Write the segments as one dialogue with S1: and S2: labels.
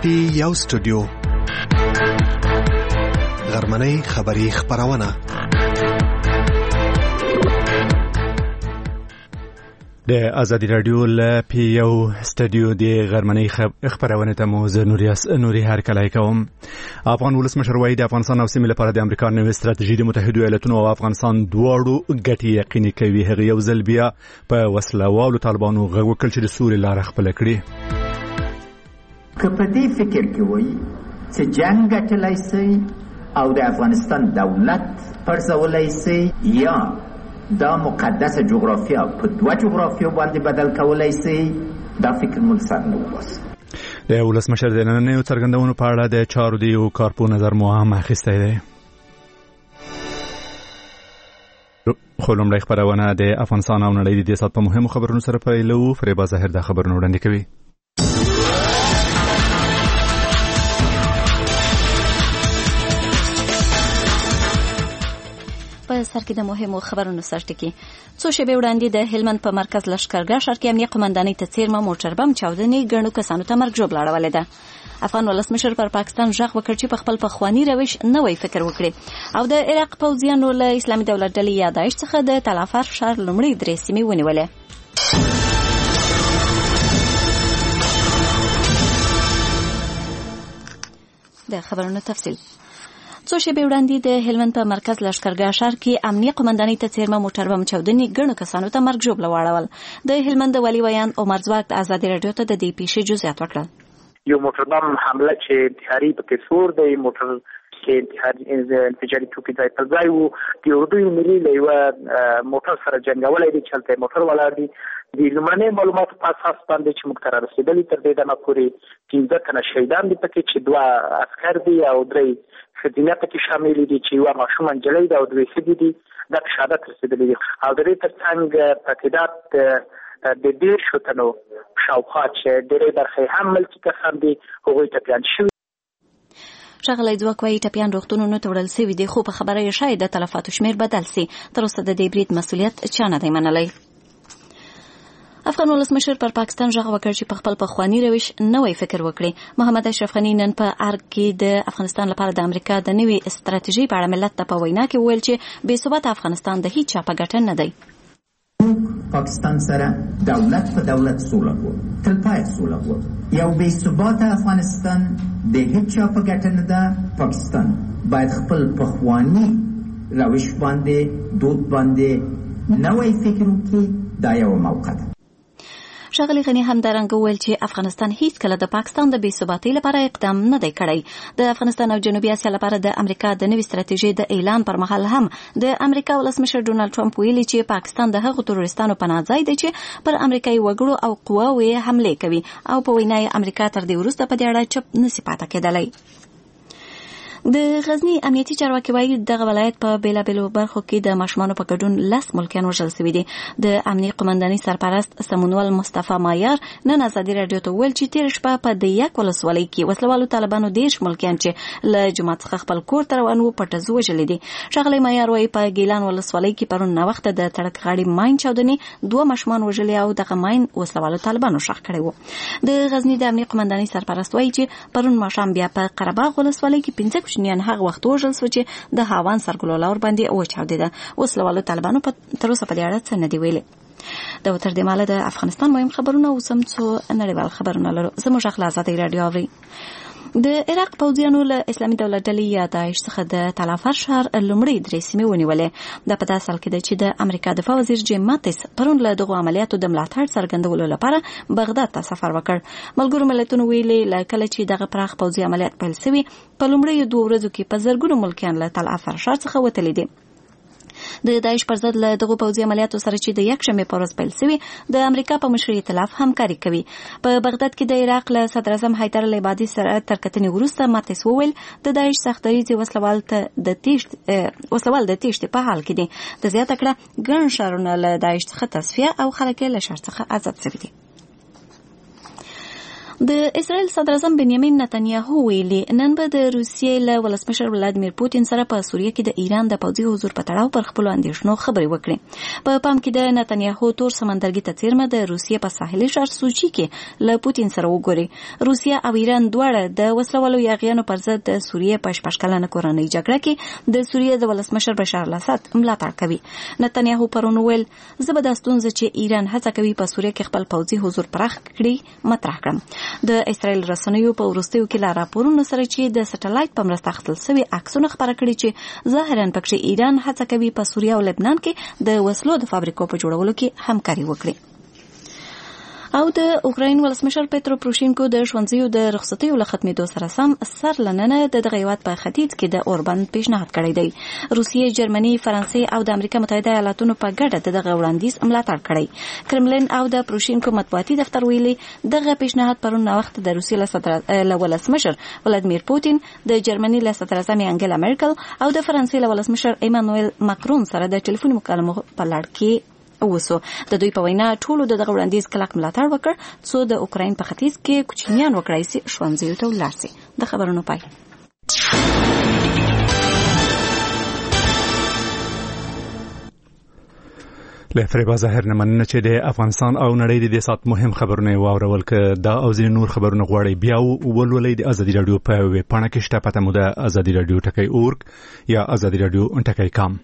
S1: پټي یو سټوډیو غرمنۍ خبري خبرونه د ازادي رادیو ل پی یو سټوډیو د غرمنۍ خبرونه ته مو زه نوري هر کله کوم. افغان ولسمشر وایي د افغانستان او سیمې لپاره د امریکا نوې ستراتیژي د متحده ایالاتونو او افغانستان دواړو ګټې یقیني کوي. هغه یو ځل بیا په وسلوالو طالبانو غږ وکړ چې د سولې لاره خپله کړي.
S2: که په دې فکر کې وایي چې جنګ ګټلای شي او د افغانستان دولت پرځولای شي یا دا مقدس جغرافیا په دوه جغرافیا باندې بدل کولای شي، دا فکر مول سر نه وباسي.
S1: د ولسمشر د نننیو څرګندونو په اړه د چارو د یو کارپو نظر مو هم اخیستی دی. خو لومړی خبرونه د افغانستان او نړۍ د دې ساعت په مهمو خبرونو سره پیلوو. فریبا ظاهر د خبرونو وړاندې کوي.
S3: په سر کې د مهمو خبرونو سرټکی. څو شېبې وړاندې د هلمند په مرکز لشکرګاه ښار کې امنیه قومندانۍ ته څیرمه موټر بم چاودنې ګڼو کسانو ته مرګ ژوبله اړولې ده. افغان ولسمشر پر پاکستان ژغ وکړ چې په خپل پخواني روش نوی فکر وکړي او د عراق پوځیانو له اسلامي دولت ډلې یا داعش څخه د تلافر ښار لومړۍ درې سیمې ونیولې. د خبرونو تفصیل. څو شېبې وړاندې د هلمند په مرکز لشکرګاه ښار کې امنیه قومندانۍ ته څیرمه موټر بم چاودنې ګڼو کسانو ته مرګ ژوبله واړول. د هلمند د والي ویان عمر ځواک د ازادي راډیو ته د دې پیښې جزئیات ورکړل.
S4: یو موټر بم حمله چې انتحاري پکې سور دی، موټر چې انفجاري توکي ځای پر ځای وو، د اردو ملي له یوه موټر سره جنګولی دی چې هلته موټر ولاړ دی. د لومړنۍ معلوماتو په اساس باندې چې موږ ته رارسېدلي تر دې دمه پورې 15 تنه شهیدان دي پکې، چې 2 عسکر دي او 3 ښځینه پکې شامل دي چې یوه ماشومه نجلۍ ده او 2 ښځې دي. دا په شهادت رسېدلي دي او د دې تر څنګ تعقیدات د 10 تنو شاوخوا چې ډېرې برخې هم ملکي کسان دي هغوی ټپیان شوي.
S3: ښاغلی ځواک وایي ټپیان روغتونونو ته وړل سوي دي، خو په خبره یې ښایي د تلفاتو شمېر بدل سي. تر اوسه د دې برید مسؤلیت چا نه دی منلی. افغان ولسمشر پر پاکستان ژغ وکړ چې په خپل پخواني روش نوی فکر وکړي. محمد اشرف غني نن په ارګ کې د افغانستان لپاره د امریکا د نوې ستراتیژۍ په اړه ملت ته په وینا کې وویل چې بې ثباته افغانستان د هیڅ چا په ګټه نه دی.
S2: پاکستان سره دولت په دولت سوله غواړو، تلپایه سوله غواړو. یو بې ثباته افغانستان د هیڅ چا په ګټه نه ده. پاکستان باید خپل پخواني روش باندې دود باندې نوی فکر وکړي. دا یو موقع ده.
S3: ښاغلی غني همدارنګه وویل چې افغانستان هیڅ کله د پاکستان د بې ثباتۍ لپاره اقدام نه دی کړی. د افغانستان او جنوبي اسیا لپاره د امریکا د نوې ستراتیژۍ د اعلان پر مهال هم د امریکا ولسمشر ډونالډ ټرمپ ویلي چې پاکستان د هغو تروریستانو پناه ځای دی چې پر امریکایي وګړو او قواوو یې حملې کوي او په وینا یې امریکا تر دې وروسته په دې اړه چپ نسي پاته کېدلی. د غزنی امنیتي چارواکي وایي دغه ولایت په بیلابیلو برخو کې د ماشومانو په ګډون 10 ملکیان وژل شوي دي. د امنیه قومندانۍ سرپرست سمونول مصطفی مایار نن ازادي راډیو ته وویل چې تېره شپه په دیک ولسوالۍ کې وسلوالو طالبانو 10 ملکیان چې له جومات څخه خپل کور ته روان وو پټه وژلي دي. ښاغلی مایار وایي په ګیلان ولسوالۍ کې پرون ناوخته د تړک غاړې ماین چاودنې 2 ماشومان وژلي او دغه ماین وسلوالو طالبانو ښخ کړی وو. د غزنی د امنیه قومندانۍ سرپرست وایي چې پرون ماښام بیا په قرهباغ ولسوالۍ کې 15 کوچنیان هغه وخت وژل شو چې د هاوان سرګلوله ور باندې وچاودېده. وسلوالو طالبانو تر اوسه په دې اړه څه نه دی ویلي. د تر دې ماله د افغانستان مهم خبرونه اوس هم څو نړیوال خبرونه لرو. زموږ اخلاص ازادي راډیو اوري. د عراق پوځیانو له اسلامي دولت ډلې یا داعش څخه د تلافر ښار لومړۍ درې سیمې ونیولې. دا په داسې حال کې ده چې د امریکا دفاع وزیر جیم ماتیس پرون له دغو عملیاتو د ملاتړ څرګندولو لپاره بغداد ته سفر وکړ. ملګرو ملتونو ویلي له کله چې دغه پراخ پوځي عملیات پیل شوي په لومړیو 2 ورځو کې په زرګونو ملکیان له تلافر ښار څخه وتلي دي. د داعش پر ضد له دغو پوځي عملیاتو سره چې د یکشنبې په ورځ پیل شوي د امریکا په مشرۍ ائتلاف همکاري کوي. په بغداد کې د عراق له صدر اعظم حیدر العبادي سره تر کتنې وروسته ماتیس وویل د داعش سختدریځي وسلوال د تیښتې په حال کې دي. د زیاته کړه ګڼ ښارونه له داعش څخه تصفیه او خلک یې له شر څخه آزاد شوي دي. د اسرائیل صدر اعظم بنیامین نتنیاهو ویلي نن به د روسیې له ولسمشر ولادیمیر پوتین سره په سوریه کې د ایران د پوځي حضور په تړاو پر خپلو اندېښنو خبرې وکړي. په پام کې د نتنیاهو تور سمندرګي ته څیرمه د روسیې په ساحلي ښار سوچي کې له پوتین سره وګوري. روسیه او ایران دواړه د وسلوالو یاغیانو پر ضد د سوریې په 16 کلنه کورنۍ جګړه کې د سوریې د ولسمشر بشار الاسد ملاتړ کوي. نتنیاهو پرون ویل زه به د ستونزې چې ایران هڅه کوي په سوریه کې خپل پوځي حضور پراخ کړي مطرح کړم. د اسرائیل رسنیو په وروستیو کې لا راپورونه سره چې د سټلایټ په مرسته اخیستل شوي عکسونه خپاره کړي چې ظاهراً پکې ایران هڅه کوي په سوریه او لبنان کې د وسلو د فابریکو په جوړولو کې همکاري وکړي. او د اوکراین ولسمشر پیترو پروشینکو د ښوونځیو د رخصتیو له ختمېدو سره سم سر لننه د دغه هیواد په ختیځ کې د اوربند پیشنهاد کړی دی. روسیې، جرمني، فرانسې او د امریکا متحده ایالاتونو په ګډه دغه وړاندیز ملاتړ کړی. کرملین او د پروشینکو مطبوعاتي دفتر ویلي دغه پیشنهاد پرون وخت د روسیې له ولسمشر ولادیمیر پوتین، د جرمني له صدر اعظم انګلا مرکل او د فرانسې له ولسمشر ایمانوئل ماکرون سره د ټلیفوني مکالمو په لړ کې وسو. د دوی په وینا ټولو دغه وړاندیز کلک ملاتړ وکړ څو د اوکراین په ختیځ کې کوچنیان وکړای شي ښوونځیو ته ولاړ شي. د خبرونو پای.
S1: له فریبا ظاهر نه مننه چې د افغانستان او نړۍ د سات مهم خبرونه واورول ک دا او ځینې نور خبرونه غواړي بیا ولولئ د ازادي رادیو په ویب پاڼه کې شته پته مو د ازادي رادیو ټکی اورګ یا ازادي رادیو ټکی کام.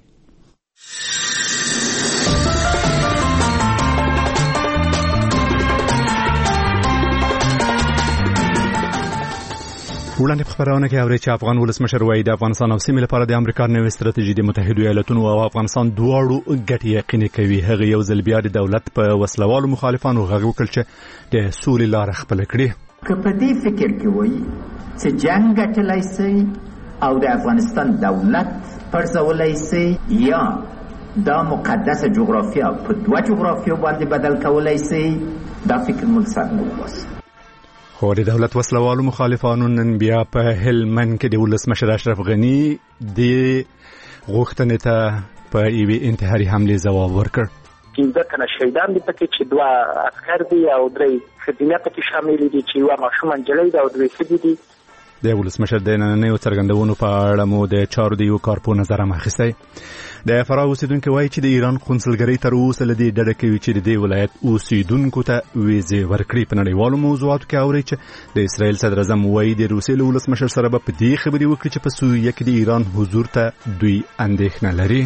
S1: وړاندې په خبرونه کې اوري چې افغان ولسمشر وایي د افغانستان او سیمې لپاره د امریکا نوې ستراتیژي د متحده ایالاتونو او افغانستان دواړو ګټې یقیني کوي. هغه یو ځل بیا د دولت په وسلوالو مخالفانو غږ وکړ چې د سولې لار خپل کړي.
S2: که په دې فکر کې وایي چې جنگ ګټلای شي او د افغانستان دولت پرځولای شي یا دا مقدسه جغرافیا په دوه جغرافیو باندې بدل کولای شي دا فکر مول سر نه وباسي.
S1: خو د دولت وسلوالو مخالفانو نن بیا په هلمند کې د ولسمشر اشرف غنی د غوښتنې ته په یوې انتحاري حملې ځواب ورکړ.
S4: 15 تنه شهیدان دي پکې چې 2 عسكر دي او 3 خدمات پکې شامل دي چې یو ماشوم نجلۍ ده او 2 ښځې دي.
S1: د ولسمشر د نننیو څرګندونو په اړه مو د چارو د یو کارپو نظر اخیستی. د فراه اوسیدونکو وایي چې د ایران قونسلګرۍ تر اوسه له دې ډډه کوي چې د دې ولایت اوسیدونکو ته ویزې ورکړي. په نړیوالو موضوعاتو کې اوري چې د اسرائیل صدر اعظم وایي د روسیې له ولسمشر سره به په دې خبرې وکړي چې په سوریه کې د ایران حضور ته دوی اندېښنه لري.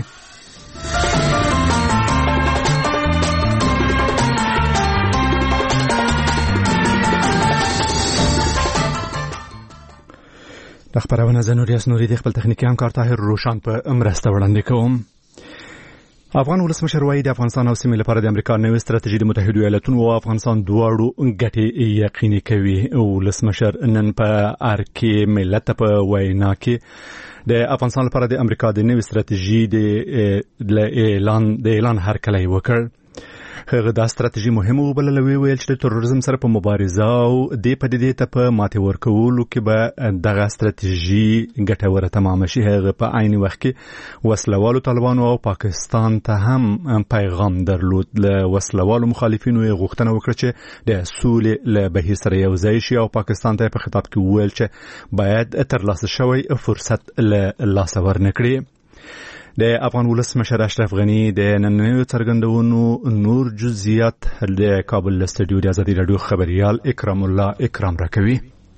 S1: د خبرونه زنوریاس نوري د خپل تخنیکی همکار طاهر روشان په مرسته وړاندې کوم. افغان ولسمشر وایي د افغانستان او سیمې لپاره د امریکا نوې ستراتیژي د متحده ایالاتونو او افغانستان دواړو ګټې یقیني کوي. ولسمشر نن په ارکې ملت په وینا کې د افغانستان لپاره د امریکا د نوې ستراتیژي د اعلان هرکلی وکړ. هغه دا ستراتیژي مهمه وبلله. ویل چې د تروریزم سره په مبارزه او د پدیدې ته په ماتې ورکولو کې به دغه ستراتیژي ګټوره تمام شي. هغه په عین وخت کې وسلوالو طالبانو او پاکستان ته هم پیغام درلود. له وسلوالو مخالفینو یې غوښتنه وکړه چې د سولې له بهیر سره یو ځای شي او پاکستان ته په خطاب کې وویل چې باید ترلاسه شوی فرصت له لاسه ورنکړي. د افغان ولسمشر اشرف غنی د نننیو څرګندونو نور جزئیات د کابل استودیو د ازادي رادیو خبريال اکرام الله اکرام راکوي.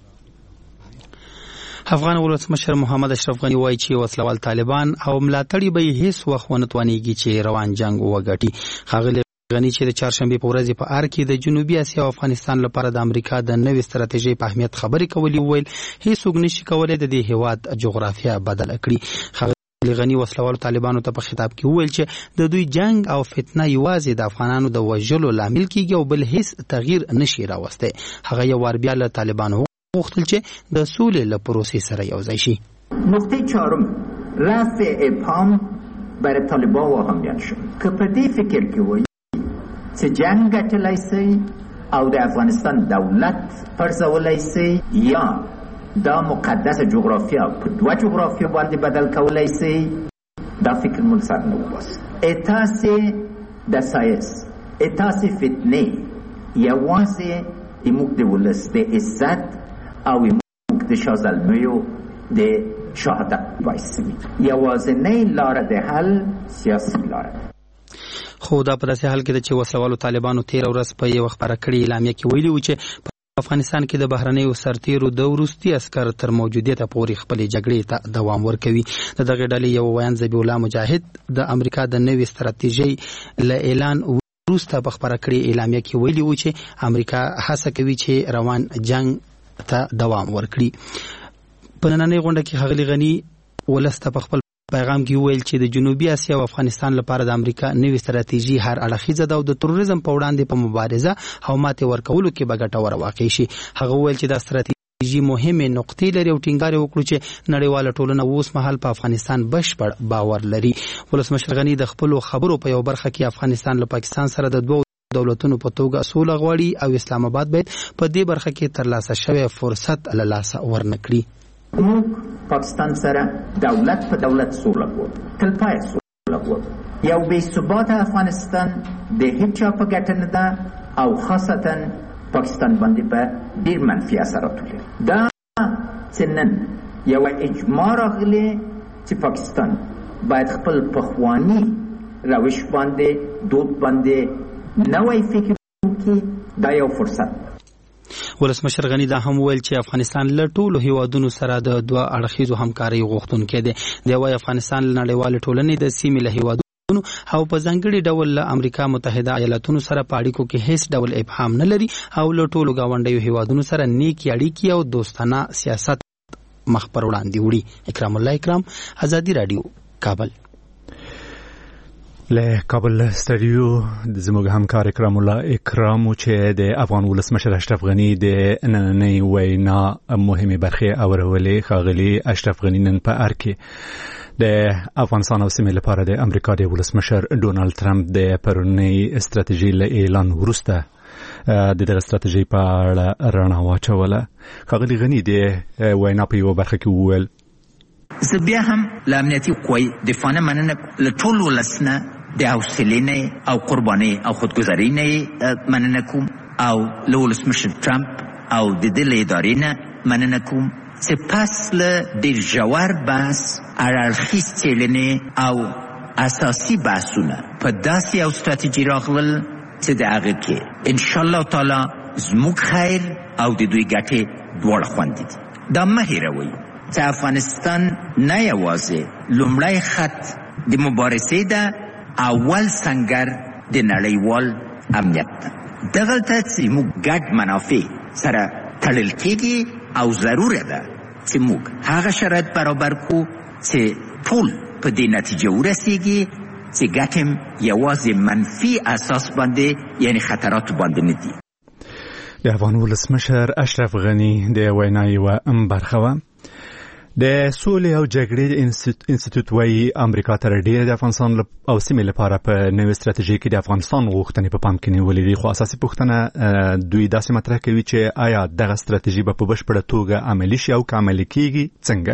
S5: افغان ولسمشر محمد اشرف غنی وایي چې وسلوال طالبان او ملاتړي به هیڅ وخت ونه توانېږي چې روان جنگ وګټي. ښاغلی غنی چې د چهارشنبه په ورځ په ار کې د جنوبي اسیا او افغانستان لپاره د امریکا د نوې ستراتیژۍ په اهمیت خبرې کولې ویل هیڅ نشي کولای د دې هیواد جغرافیا بدل کړي. غنی وسلوالو طالبانو ته په خطاب کې وویل چې د دوی جنگ او فتنه یوازې د افغانانو د وژلو لامل کیږي او بل هیڅ تغییر نشي راوستی. هغه یو وار بیا له طالبانو غوښتل چې د سولې له پروسې سره یو ځای شي.
S2: نقطه چهارم رفع ابهام برای طالبان و اهمیت شد که په دې فکر کې وایي چې جنگ ګټلای شي او د افغانستان دولت پرځولای شي یا دا مقدس جغرافیا په دوه جغرافیو باندې بدل کولای شي دا فکر مول سر نه وباسي. اتاسې د سایس اتاسې فتنې یوازې موږ د ولس د عزت او موږ د شازلمیو د شهادت باعث وي. یوازینۍ لاره د حل سیاسي لاره.
S5: خو دا په داسې حال کې ده چې وسلوالو طالبانو 13 ورځ په یو خبره کړې اعلامیه کې ویلي و چې په افغانستان کې د بهرنیو سرتیرو د وروستي عسکر تر موجودیت پورې خپلې جګړې ته دوام ورکوي. د دغې ډلې یو ویان ذبیح الله مجاهد د امریکا د نوې ستراتیژۍ له اعلان وروسته په خبره کړې اعلامیه کې ویلي و چې امریکا هڅه کوي چې روان جنگ ته دوام ورکړي. په نننۍ غونډه کې ښاغلي غني ولس ته په خپل پیغام کې ویل چې د جنوبي اسیا او افغانستان لپاره د امریکا نوې ستراتیژي هر اړخیزه ده او د تروریزم په وړاندې په مبارزه او ماتې ورکولو کې به ګټوره واقع شي. هغه ویل چې دا ستراتیژي مهمه نقطې لري او ټینګار وکړو چې نړیواله ټولنه اوس مهال په افغانستان بشپړ باور لري. ولسمشر غني د خپل خبرو په یو برخه کې افغانستان له پاکستان سره د دوه دولتونو په توګه سوله غواړي او اسلام آباد باید په دې برخه کې ترلاسه شوی فرصت له لاسه ورنکړي.
S2: موږ پاکستان سره دولت په دولت سوله غواړو، تلپایه سوله غواړو. یو بې ثباته افغانستان د هیڅ چا په ګټه نه ده او خاصتا پاکستان باندې په ډېر منفي اثرات لري. دا چې نن یوه اجماع راغلې چې پاکستان باید خپل پخواني روش باندې دود باندې نوی فکر وکړي، دا یو فرصت.
S5: ولسمشر غني دا هم ویل چې افغانستان له ټولو هیوادونو سره د دوه اړخیزو همکارۍ غوښتونکی دی. دی وايي افغانستان له نړیوالې ټولنې د سیمې له هیوادونو او په ځانګړي ډول له امریکا متحده ایالاتونو سره په اړیکو کې هیڅ ډول ابهام نه لري او له ټولو ګاونډیو هیوادونو سره نیکې اړیکې او دوستانه سیاست مخ پر وړاندې وړي. اکرام الله اکرام، ازادي رادیو، کابل.
S1: له کابل سټډیو زموږ همکار اکرام الله اکرام چې د افغان ولسمشر اشرف غني د نننۍ وینا مهمه برخه اورولې. ښاغلي اشرف غني نن په ارکه د افغانستان او سیمې لپاره د امریکا د ولسمشر ډونالد ترامپ د پرونی استراتیژي له اعلان وروسته د دغه استراتیژي په اړه رڼا واچوله. ښاغلي غني د وینا په یو برخه کې وویل
S2: زه بیا هم له امنیتي قوی دفاع نه مننه له ټول ولس نه د حوصلې نه او قربانۍ او خودګذرۍ نه مننه کوم او له ولسمشر ټرمپ او د دې له ادارې نه مننه کوم چې پس له ډېر ژور بحث، هراړخیز څېړنې او اساسي بحثونه په داسې یو ستراتیژي راغلل چې د هغه کې انشاءالله تعالی زموږ خیر او د دوی ګټې دواړه خوندي دي. دا مه هېروئ چې افغانستان نه یوازې لومړی خط د مبارزې ده، اول سنګر د نړیوال امنیت ده. دغلته چې موږ ګډ منافع سره تړل کېږي او ضروره ده چې موږ هغه شرایط برابر کړو چې ټول په دې نتیجه ورسېږي چې ګټې یوازې منفي اساس باندې یعنی خطرات باندې نه دي.
S1: د افغان ولسمشر اشرف غني د وینا یوه برخه وه. د سولې او جګړې انسټیټیوټ وايي امریکا تر ډیره د افغانستان او سیمې لپاره په نوې ستراتیژي کې د افغانستان غوښتنې په پام کې نیولې دي. خو اساسي پوښتنه دوی داسې مطرح کوي چې آیا دغه ستراتیژي به په بشپړه توګه عملي شي او که عملي کېږي څنګه.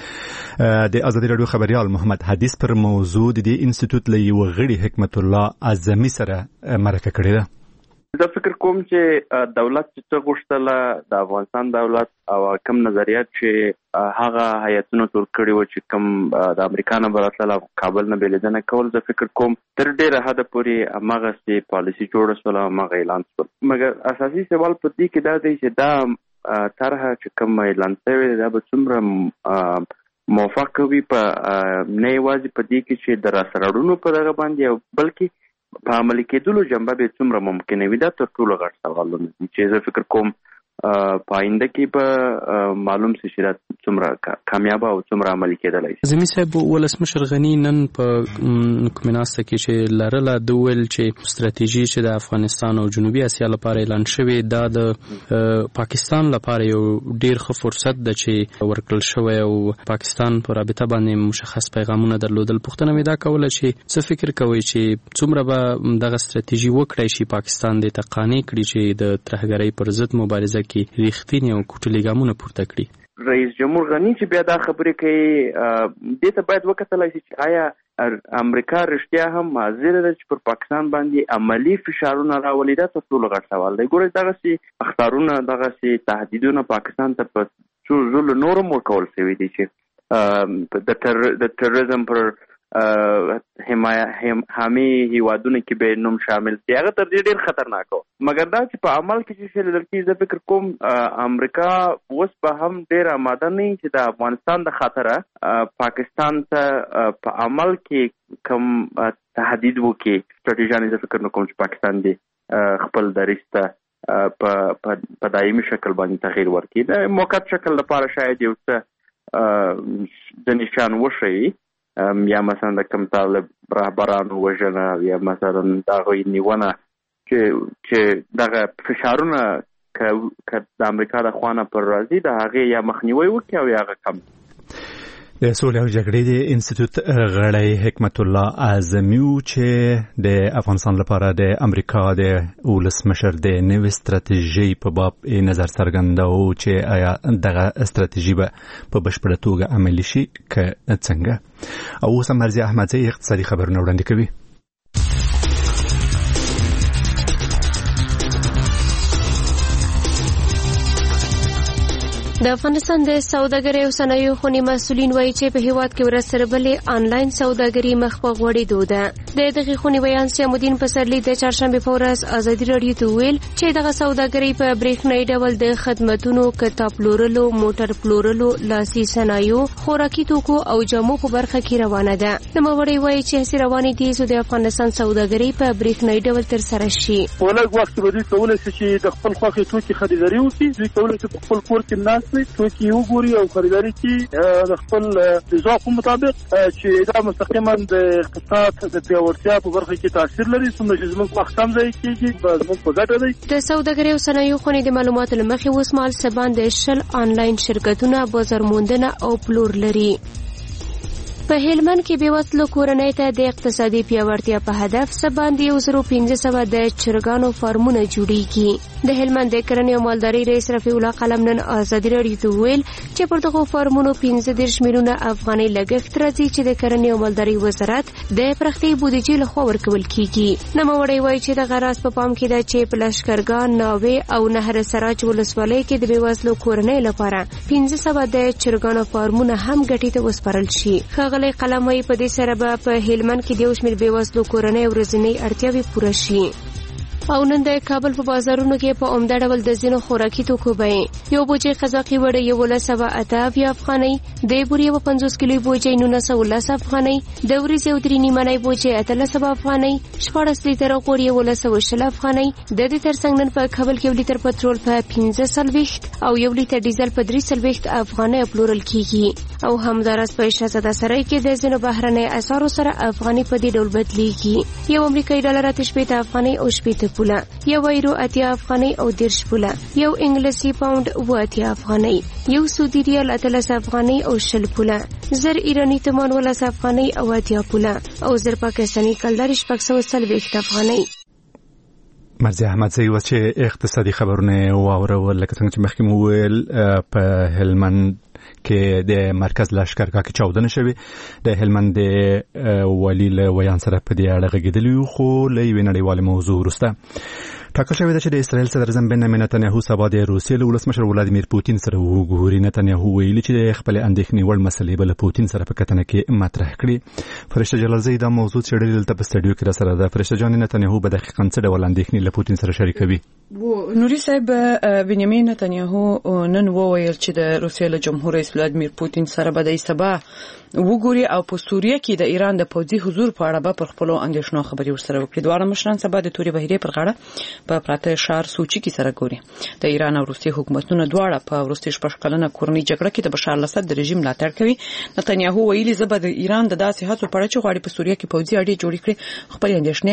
S1: د ازادي راډیو خبریال محمد حدیث پر موضوع د دې انسټیټیوټ له یوه غړي حکمت الله اعظمي سره مرکه کړې ده.
S6: زه فکر کوم چې دولت چې غوښتله د افغانستان دولت او کوم نظریات چې هغه هیئتونو تور کړي و چې کوم د امریکا نه براتله کابل نه بېلیدنه کول، زه فکر کوم تر ډېره حده پورې هماغسې پالیسي جوړه شوله، هماغه اعلان شول. مګر اساسي سوال په دې کې دا دی چې دا طرحه چې کوم اعلان شوې دا به څومره موافق وي په نه یوازې په دې کې چې د راسره په دغه باندې او بلکې په عملي کېدلو جنبه به څومره ممکنه وي. دا تر ټولو غټ سوالونه دي چې زه فکر کوم په آینده کې به معلوم شي چې څومره کامیابه او څومره عملي کېدلی شي.
S7: زمي صاحب ولسمشر غني نن په کومه ناسته کې چې لرله د ویل چې ستراتیژي چې د افغانستان او جنوبي اسیا لپاره اعلان شوی دا د پاکستان لپاره یو ډیر ښه فرصت ده چې ورکړل شوی او پاکستان په رابطه باندې مشخص پیغامونه درلودل. پوښتنه مې دا کوله چې څه فکر کوي چې څومره به دغه ستراتیژي وکړای شي پاکستان د تقانې کړي چې د ترهګرۍ پر ضد مبارزه کې ریښتینی او کوټلي ګامونه پورته کړي.
S6: رئیس جمهور غنی چې بیا دا خبرې کوي دې ته باید وکتلای شي چې آیا امریکا رښتیا هم حاضر ده چې پر پاکستان باندې عملی فشارونه راولي. دا تر ټولو غټ سوال دی. ګورئ دغسې اخطارونه دغسې تهدیدونه پاکستان ته په څو ځلو نورم ورکول شوي دي چې د تروریزم پر حامي هیوادونو کې به نوم شامل دي. هغه تر دې ډېر خطرناک و. مګر دا چې په عمل کې چې لیدل کېږي زه فکر کوم امریکا اوس به هم ډېر آماده نه وي چې د افغانستان د خاطره پاکستان ته په عمل کې کوم تهدید وکړي. سټراټیژیانې زه فکر نه کوم چې پاکستان دې خپل دریځ ته په دایمي شکل باندې تغییر ورکړي. د موقت شکل لپاره شاید یو څه د نشان وښیي، یا مثلا د کوم طالب رهبرانو وژنه، یا مثلا د هغوی نیونه چې دغه فشارونه که د امریکا د خوا نه پر راځي د هغې یا مخنیوی وکړي او یا هغه کم.
S1: د سولې او جګړې د انسټیټیوټ غړی حکمت الله اعظمي چې د افغانستان لپاره د امریکا د ولسمشر د نوې ستراتیژۍ په باب نظر څرګنداوه چې آیا دغه ستراتیژي به په بشپړه توګه عملي شي که څنګه. او اوس مرضیه احمدزی اقتصادي خبرونه وړاندې کوي.
S8: د افغانستان د سوداګرۍ او صنایعو خونې مسؤلین وایي چې په هیواد کې ورځ تر بلې انلاین سوداګري مخ په غوړېدو ده. د دغې خونې ویان سیام الدین پسرلي د چهارشنبې په ورځ ازادي راډیو ته وویل چې دغه سوداګري په برېښنایي ډول د خدمتونو، کتاب پلورلو، موټر پلورلو، لاسي صنایعو، خوراکي توکو او جامو په برخه کې روانه ده. نوموړی وایي چې هڅې روانې دي چې د افغانستان سوداګري په برېښنایي ډول ترسره شي.
S9: په لږ وخت کې به دوی کولی شي چې د خپل خوښې توکي خریداري وکړي. دوی کولی شي په خپل کور کې توکي وګوري او خریداري کړي د خپل ذوق مطابق، چې دا مستقیما د اقتصاد د پیاوړتیا په برخه کې تاثیر لري. څومره چې زموږ وخت هم ضایع کېږي زموږ په ګټه دی.
S8: د سوداګرۍ او صنایعو خونې د معلوماتو له مخې اوس مهال څه باندې 20 آنلاین شرکتونه بازار موندنه او پلور لري. په هلمند کې بېوزلو کورنۍ ته د اقتصادي پیاوړتیا په هدف څه باندې 1500 د چرګانو فارمونه جوړیږي. د هلمند د کرنې او مالدارۍ رئیس رفیع الله قلم نن ازادي راډیو ته وویل چې پر دغو فارمونو 15 میلیونه افغانۍ لګښت راځي چې د کرنې او مالدارۍ وزارت د پراختیايي بودیجې لخوا ورکول کیږي. نوموړی وایي چې دغه راز په پام کې ده چې په لښکرګاه، ناوې او نهر سراج ولسوالۍ کې د بېوزلو کورنۍ لپاره 1500 د چرګانو فارمونه هم ګټې ته وسپارل شي. ښاغلی قلم وایي په دې سره به په هلمند کې د یو شمېر بېوزلو کورنۍ ورځنۍ اړتیاوې پوره شي. او نن د کابل په بازارونو کې په عمده ډول د ځینو خوراکي توکو بیې یو بوجۍ قزاقي وړۍ 1180 افغانۍ، د بورې 50 کیلو بوجۍ 910 افغانۍ، د وریځې او درې نیمنۍ بوجۍ 1300 افغانۍ، 14 لیتره غوړ 1120 افغانۍ. د دې ترڅنګ نن په کابل کې 1 لیتر پټرول په 15 او 1 لیتر ډیزل په 3 افغانۍ پلورل کیږي. او همداراز په شهزاده سرای کې د ځینو بهرنۍ اسعارو سره افغانۍ په دې ډول بدلیږي. یو امریکایي ډالر 80 افغانۍ او 80 پوله، یو یورو 80 افغانۍ او 10 پوله، یو انګلیسي پاوند 80 افغانۍ، یو سعودي ریال 13 افغانۍ او 20 پوله، زر ایرانی تومان 13 افغانۍ او 80 پوله، او زر پاکستاني کلدار 640 افغانۍ.
S1: مرضیه احمدزی و چې اقتصادي خبرونه واورول لکه څنګه چې مخکې مو ویل په هلمند کې د مرکز لښکرګاه کې چاودنه شوې. د هلمند د والي له ویان سره په دې اړه غږېدلی خو له یوې نړیوالې موضوع وروسته ټاکل شوې ده چې د اسرائیل صدر اعظم بنیامین نتنیاهو سبا د روسیې له ولسمشر ولادیمیر پوتین سره وګوري. نتنیاهو ویلي چې د خپل اندېښنې وړ مسلې به له پوتین سره په کتنه کې مطرح کړي. فرشته جلالزی دا موضوع څېړلې دلته په سټډیو کې را سره ده. فرشته جان، نتنیاهو به دقیقاً څه ډول اندېښنې له پوتین سره شریکوي؟
S10: نوري صاحب، بنیامین نتنیاهو نن وویل چې د روسیې له جمهور رئیس ولادیمیر پوتین سره به د سبا وګوري او په سوریه کې د ایران د پوځي حضور په اړه به پر خپل اندېښنو خبري ورسره وکړي. دواړه مشران سبا د توري بهیرې پر غاړه په پراته شهر سوچي کې سره ګوري. د ایران او روسیې حکومتونو دواړه په وروستي شپږ کلنه کورنۍ جګړه کې د بشار الاسد د رژیم ملاتړ کوي. نتنیاهو ویلي زه به د ایران د داسې هڅو په اړه چې غواړي په سوریه کې پوځي اړیکې جوړې کړي خپل اندېښنې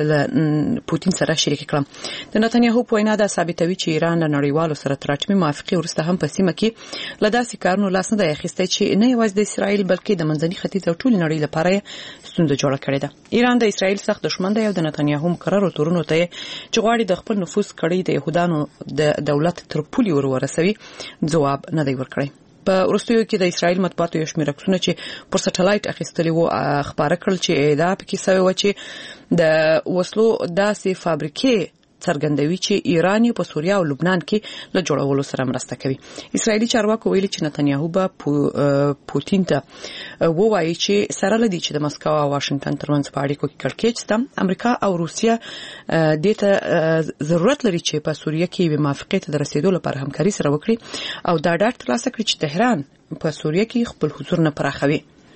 S10: له پوتین سره شریک کړم. د نتنیاهو په وینا دا ثابتوي چې ایران له نړیوالو سره تر اټومي موافقې وروسته هم په سیمه کې له داسې کارونو لاس نه دی اخیستی چې نه یوازې د اسرائیل بلکې د منځني ختیځ او ټولې نړۍ لپاره ستونزه جوړه کړې ده. ایران د اسرائیل سخت دښمن دی او د نتنیاهو مقررو تورونو ته چې غواړي د خپل نفوذ کړي د يهودانو د دولت تر پولي ورسوي ځواب نه دی ورکړی. په وروستیو کې د اسرایل مطبوعاتو یو شمېر عکسونه چې پر سټلایټ اخیستلي وو خبره کړل چې دا پکې سوی و چې د وسلو داسې فابریکې څرګندوي چې ایران په سوریه او لبنان کې له جوړولو سره مرسته کوي. اسرایلی چارواکو ویلي چې نتنیاهو به پوتین ته ووایي چې سره لدی چې د مسکو او واشنگټن ترمنځ په اړیکو کې کړکېچ شته. امریکا او روسیه د ته ضرورت لري چې په سوریه کې موافقت ته رسیدو لپاره همکاري سره وکړي او دا ډاډ ترلاسه کړي چې تهران په سوریه کې خپل حضور نه پراخوي.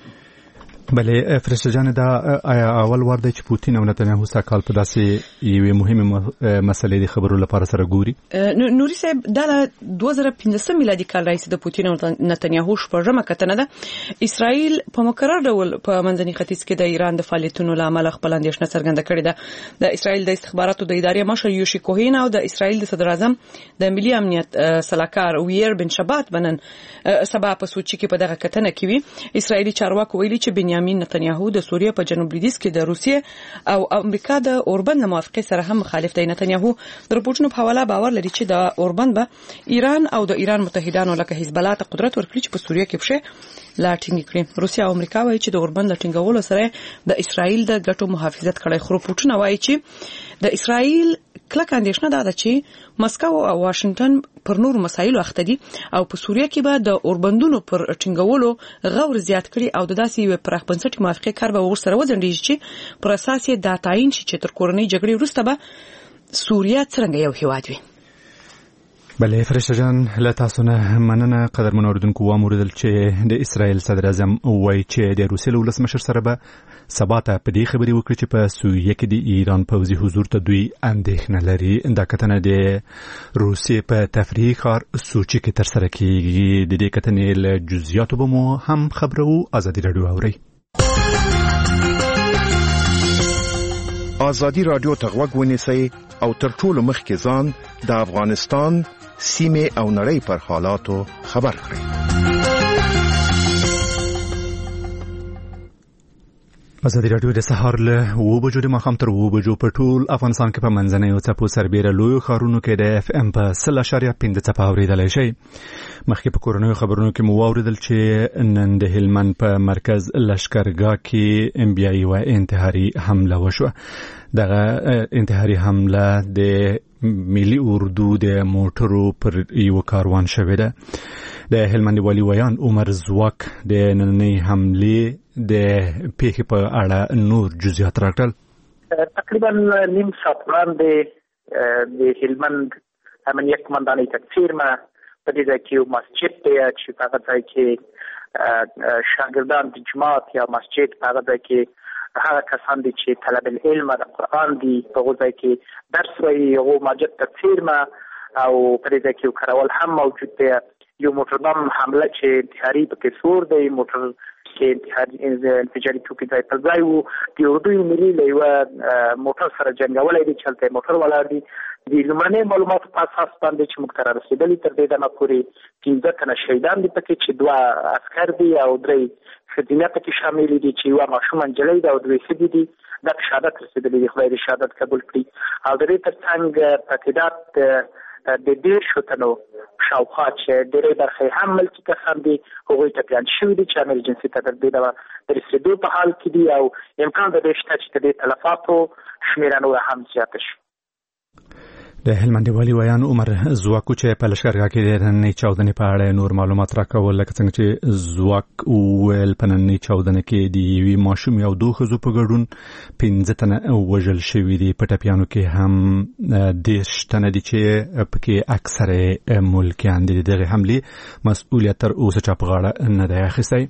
S1: بله فرشته جان دا آیا اول وار دی چې پوتین او نتنیاهو ساکال په داسې یوې مهمه مسلې د خبرو لپاره سره ګوري؟
S10: نوري صاحب دا 2015 میلادي کال راځي د پوتین او نتنیاهو شپږمه کتنه ده. اسرائیل په مقرر ډول په منځني ختیځ کې د ایران د فعالیتونو لامل خپل اندېښنه څرګنده کړې ده. د اسرائیل د استخباراتو د ادارې مشر یوشي کوهین او د اسرائیل د صدر اعظم د ملي امنیت سلاکار ویر بن شبات بنن سبا په سوچي کې په دغه کتنه کې وی. اسرائیلي چارواکو ویلي چې بنیامین نتنیاهو د سوریه په جنوب لویدیځ کې د روسیې او امریکا د اوربند موافقه سره هم مخالف دی. نتنیاهو د رپورټونو په حواله باور لري چې د اوربند به ایران او د ایران متحدانو لکه حزب الله ته قدرت ورکړي چې په سوریه کې بشه لا ټینګ کړي. روسیه او امریکا وایي چې د اوربند لا ټینګولو سره د اسرائیل د ګټو محافظت کړي. خو رپورټونه وایي چې د اسرائیل کلک اندېښنه ده چې مسکو او واشنگټن پر نور مسایلو اخته دي او په سوریه کې به د اوربندونو پر ټینګولو غور زیات کړي او د داسې یو پراخ بنسټي موافقه کار به ورسره وځنډي چې پر اساس یې د تعین شي چې تر کورنۍ جګړې وروسته به سوریه څنګه یو هیواد وي.
S1: بله فرشته جان له تاسو نه مننه. قدرمن اوریدونکو واوریدل چې د اسرائیل صدر اعظم وایي چې د روسیې له ولسمشر سره به سبا ته په دې خبرې وکړي چې په سوریه کې د ایران پوځي حضور ته دوی اندېښنه لري. دا کتنه د روسیې په تفریحي ښار سوچي کې ترسره کیږي. د دې کتنې له جزئیاتو به مو هم خبرو. ازادي راډیو اورئ.
S11: ازادي راډیو ته غوږ ونیسئ او تر ټولو مخکې ځان د افغانستان سیمه او نړۍ پر حالاتو خبر کړئ.
S1: ازادي راډیو د سهار له 9 بجو د ماښام تر 9 بجو په ټول افغانستان کې په منځنۍ او څپو سربېره لویو ښارونو کې د اف ام په 0.5 څپه اورېدلی شئ. مخکې په کورنیو خبرونو کې مو واورېدل چې نن د هلمند په مرکز لشکرګاه کې بیا یوه انتحاري حمله وشوه. دغه انتحاري حمله د ملي اردو د موټرو پر یو کاروان شوې ده. د هلمند والي ویان عمر زواک د نننۍ حملې د پیښې په اړه نور جزئیات راکړل.
S4: تقریبا نیم ساعت وړاندې د هلمند امنیت قمندانۍ تکفیرمه په دې ځای کې یو مسجد دی چې په هغه ځای کې شاګردان د جماعت یا مسجد په هغه ځای کې هغه کسان دي چې طلب العلم د قرآن دي په هغه ځای کې درس وایي. هغه مسجد تکفیرمه او په دې ځای کې یو کراول هم موجود دی. یو موټر بم حمله چې انتحاري پکې سور دی. موټر کې انفجاري توکي ځای پر ځای وو. د اردو ملي له یوه موټر سره جنګولی دی چې هلته موټر ولاړ دي. د لومړنۍ معلوماتو په اساس باندې چې موږ ته رارسېدلي تر دې دمه پورې 15 تنه شهیدان دي پکې چې 2 عسکر دي او 3 ښځینه پکې شامل دي چې یوه ماشومه نجلۍ ده او 2 ښځې دي. دا په شهادت رسېدلي دي. خدای دې شهادت قبول کړي. او د دې تر څنګ په تعداد د 10 تنو شاوخوا چې ډېرې برخې هم ملکي کسان دي هغوی ته پلان شوي دي چې امرجنسي ته تر دې ډول د رسېدو په حال کې دي او امکان د دې شته چې د دې تلفاتو شمېره نوره هم زیاته شي.
S1: د هلمند والي ویان عمر زواک چې په لشکرګاه کې د نننۍ چاودنې په اړه نور معلومات راکول. لکه څنګه چې زواک ویل په نننۍ چاودنه کې د یوې ماشومې او 2 ښځو په ګډون 15 تنه وژل شوي دي. په ټپیانو کې هم 10 تنه دي چې پکې اکثره ملکیان دي. دغه حملې مسؤلیت تر اوسه چا په غاړه نه دی اخیستی.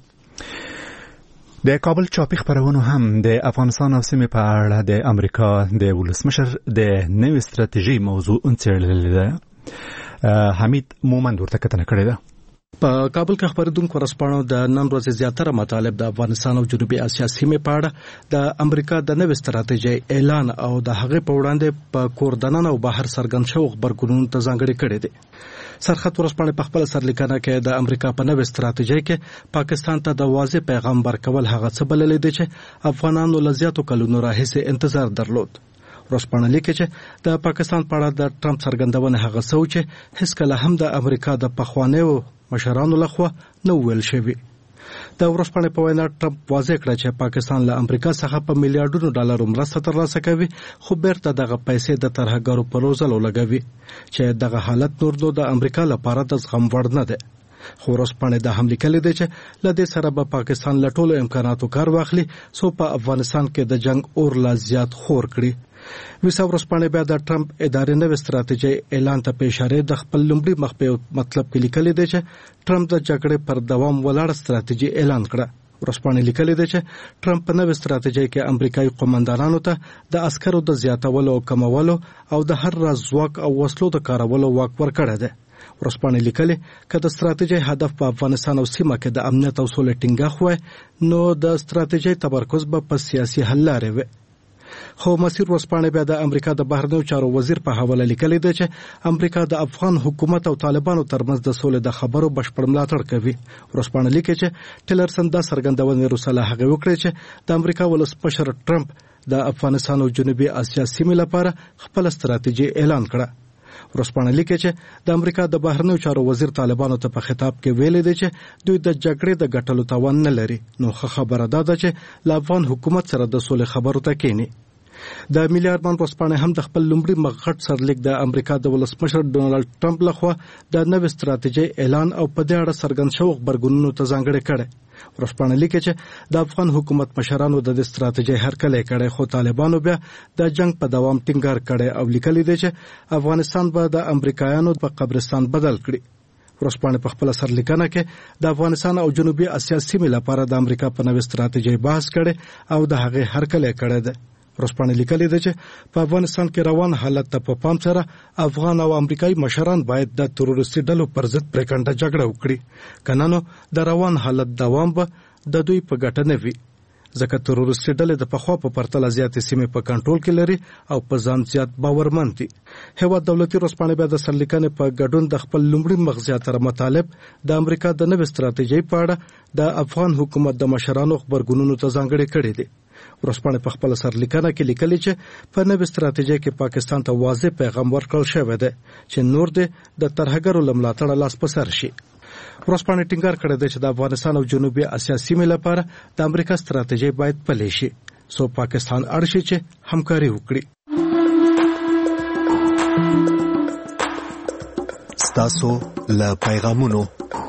S1: د کابل چاپی خبرونه هم د افغانستان او سیمې په اړه د امریکا د ولسمشر د نوې ستراتیژي موضوع څېړلې ده. حمید مومند ورته کتنه کړې ده.
S12: په کابل کې خبرېدونکو ورځپاڼو د نن ورځې زیاتره مطالب د افغانستان او جنوبي اسیا سیمې په اړه د امریکا د نوې ستراتیژۍ اعلان او د هغې په وړاندې په کور دننه او بهر څرګند شوو غبرګونونو ته ځانګړې کړې دي. سرخط ورځپاڼې په خپل سرلیکنه کې د امریکا په نوې ستراتیژۍ کې پاکستان ته د واضح پیغام ورکول هغه څه بللې دي چې افغانانو له زیاتو کلونو راهیسې انتظار درلود. ورځپاڼه لیکي چې د پاکستان په اړه د ټرمپ څرګندونه هغه څه چې هیڅکله هم د امریکا د پخوانیو مشرانو لخوا نو ویل شوی. د ورځپاڼې په وینا ټرمپ واضح کړ چې پاکستان له امریکا څخه په میلیارډونو ډالرو مرسته ترلاسه کوي، خو بیرته دغه پیسې د ترهګرو په روزلو لګوي چې دغه حالت نور نو د امریکا لپاره د زغم وړ نه دی. خو ورځپاڼې دا هم لیکلي دی چې له دې سره به پاکستان له ټولو امکاناتو کار واخلي څو په افغانستان کې د جنگ اور لا زیات خور کړي. ویسا ورځپاڼې بیا د ټرمپ ادارې نوې ستراتیژي اعلان ته په اشاره د خپل لومړي مخ په مطلب کې لیکلي دی چې ټرمپ د جګړې پر دوام ولاړ ستراتیژي اعلان کړه. ورځپاڼې لیکلي دی چې ټرمپ په نوې ستراتیژي کې امریکایي قومندانانو ته د عسکرو د زیاتولو او کمولو او د هر راز ځواک او وسلو د کارولو واک ورکړی دی. ورځپاڼې لیکلي که د ستراتیژي هدف په افغانستان او سیمه کې د امنیت او سولې ټینګښت وای نو د ستراتیژي تمرکز به په سیاسي حل لارې وي. خو مسیر ورځپاڼې بیا د امریکا د بهرنیو چارو وزیر په حواله لیکلي دی چې امریکا د افغان حکومت او طالبانو ترمنځ د سولې د خبرو بشپړ ملاتړ کوي. ورځپاڼه لیکي چې ټیلرسن دا څرګندونه وروسته له هغه وکړه چې د امریکا ولسمشر ټرمپ د افغانستان او جنوبي اسیا سیمې لپاره خپل ستراتیژي اعلان کړه. ورځپاڼه لیکي چې د امریکا د بهرنیو چارو وزیر طالبانو ته په خطاب کې ویلي دی چې دوی د جګړې د ګټلو توان نه لري، نو خبره ده چې له افغان حکومت سره د سولې خبرو ته کېني. د میلیارډ ورځپاڼه هم د خپل لومړي مغټ سرلیک د امریکا د ولسمشر ډونالد ټرمپ لخوا د نوې ستراتیژي اعلان او په دې اړه څرګند شوی خبرګونونو ته ځانګړی کړي. ورځپاڼه لیکي چې د افغان حکومت مشرانو د ستراتیژي هرکلی کړي، خو طالبانو بیا د جنگ په دوام ټینګار کړي او لیکلي دی چې افغانستان به د امریکایانو په قبرستان بدل کړي. ورځپاڼه په خپل سرلیکنه کې د افغانستان او جنوبي اسیا سیمې لپاره د امریکا په نوې ستراتیژي بحث کړي او د هغې هرکلی کړي دی. ورځپاڼه لیکلي ده چې په افغانستان کې روان حالت ته په پام سره افغان او امریکایي مشران باید د تروریستي ډلو پر ضد پرېکنده جګړه وکړي، کنه نو د روان حالت دوام به د دوی په ګټه نه وي، ځکه تروریستي ډلې د پخوا په پرتله زیاتې سیمې په کنټرول کې لري او په ځان زیات باورمن دي. هیواد دولتي ورځپاڼه بیا د سرلیکنې په ګډون د خپل لومړي مخ زیاتره مطالب د امریکا د نوې ستراتیژۍ په اړه د افغان حکومت د مشرانو خبرګونونو ته ځانګړي کړي دي. ورځپاڼه په خپل سرلیکنه کې لیکلي چې په نوې ستراتیژۍ کې پاکستان ته واضح پیغام ورکړل شوی دی چې نور دې د ترهګرو له ملاتړه لاس په سر شي. ورځپاڼه ټینګار کړی دی چې د افغانستان او جنوبي اسیا سیمې لپاره د امریکا ستراتیژي باید پلي شي، سو پاکستان اړ شي چې همکاري وکړي.
S13: ستاسو له پیغامونو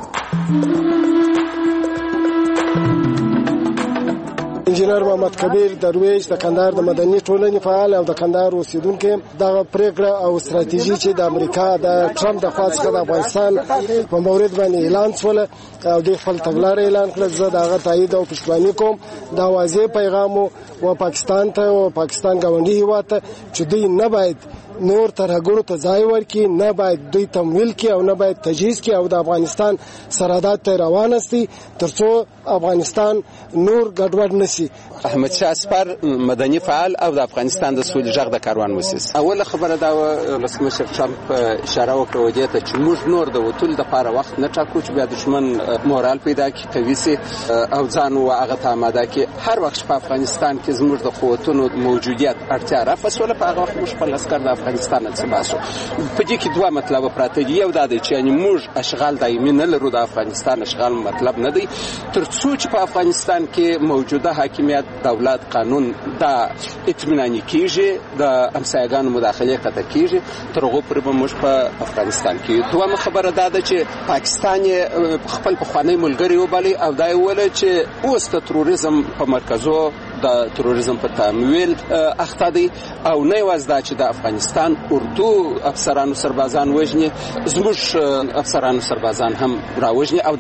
S14: انجینر محمد کبیر درویش د کندهار د مدني ټولنې فعال او د کندهار اوسیدونکو د پریکړه او ستراتیژي چې د امریکا د ټرمپ د خوا څخه د افغانستان په مورد باندې اعلان شول او د خپل تګلارې اعلان کړ، زه دغه تایید او پښتواني کوم. دا واضح پیغام او پاکستان ته او پاکستان ګاونډي هیواد ته چې دوی نه باید نور ترهګرو ته ځای ورکړي، نه باید دوی تمویل کړي او نه باید تجهیز کړي او د افغانستان سرحدات ته روان استي ترڅو افغانستان نور ګډوډ نشي.
S15: احمد شاه اسپر مدني فعال او د افغانستان د سولې غږ د کاروان مؤسس. اوله خبره دا ولسمشر ټرمپ اشاره وکړه ودې ته چې موږ نور د وټول د لپاره وخت نه ټاکو چې بیا دشمن مورال پیدا کړي، قوي سي او ځان هغه ته آماده کړي. هر وخت په افغانستان کې زموږ د قوتونو موجودیت اړتیا رافسوله، په هغه وخت موږ خپل عسكر د افغانستان څخه باسو. په دې کې دوه مطلب پراته دي. یو دا دی چې یعنی موږ اشغال دایمي نه لرو، د افغانستان اشغال مطلب نه دی، ترڅو چې په افغانستان کې موجوده حاکمیت دولت قانون دا اطمیناني کیږي، د همسایګانو مداخله قطع کیږي، تر هغه پورې به موږ په افغانستان کې. دوه خبره دا ده چې پاکستان خپل پخوانی ملګری وبالي او دا ویل چې اوس د تروریزم په مرکزو د تروریزم په تمویل اخته دي او نه یوازې دا چې د افغانستان اردو افسرانو سربازان وژني، زموږ افسرانو سربازان هم راوژني. او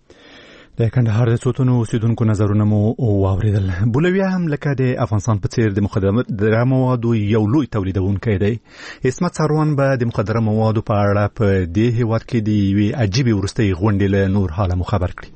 S1: د کندهار د څوتونو اوسیدونکو نظرونه مو واوریدل. بولویا هم لکه د افغانستان په څیر د مخدره موادو یو لوی تولیدونکی دی. اسمت ساروان به د مخدره موادو په اړه په دې هیواد کې د یوې عجیبې وروستۍ غونډې له نور حاله خبر کړي.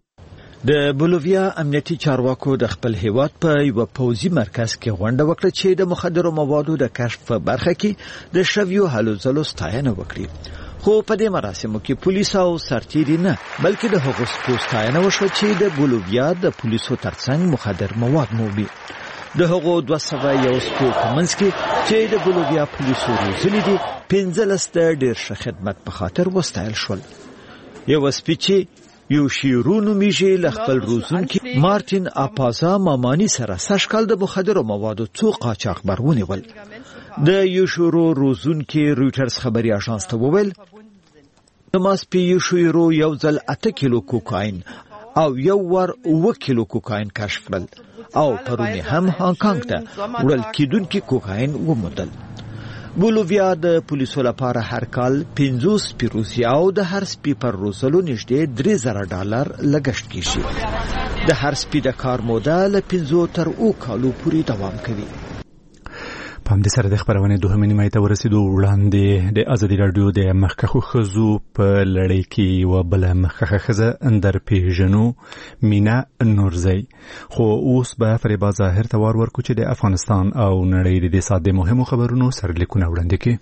S16: د بولویا امنیتي چارواکو د خپل هیواد په یو پوځي مرکز کې غونډه وکړه چې د مخدره موادو د کشف په برخه کې د شویو هلو ځلو ستاینه وکړي. خو په دې مراسمو کې پولیس او سرتیري نه بلکې د هغو ستاینه وشوه چې د بولویا د پولیسو ترڅنګ مخدر مواد مومي. د هغو 201 سپو په منځ کې چې د بولویا پولیسو روزلي دي 15 د ډېر ښه خدمت په خاطر وستایل شول. یو سپیچي یو شیرو نومیږي له خپل روزونکي مارتین اپازا مامانی سره سږکال د مخدرو موادو څو قاچاقبر ونیول. د یو شیرو روزونکي رویټرز خبري اژانس ته وویل د ماسپي یو شیرو یو ځل 8 کیلو کوکاین او یو ور 9 کیلو کوکاین کشف کړل او پرونی هم هانګ کانګ ته وړل کېدونکي کوکاین وموندل. بولوویا د پولیسو لپاره هر کال 50 سپي روزي او د هر سپي پر روزلو نږدې $3,000 لګښت کیږي. د هر سپي د کار موده له 5 تر 7 کالو پورې دوام کوي.
S1: په همدې سره د خبرونې دوهمې نیمایي ته ورسېدو. وړاندې د ازادي راډیو د مخکښو ښځو په لړۍ کې یوه بله مخکښه ښځه درپېژنو، مینا نورزی. خو اوس به فریبا ظاهر ته وار ورکړو چې د افغانستان او نړۍ د دې ساعت د مهمو خبرونو سرلیکونه وړاندې کړي.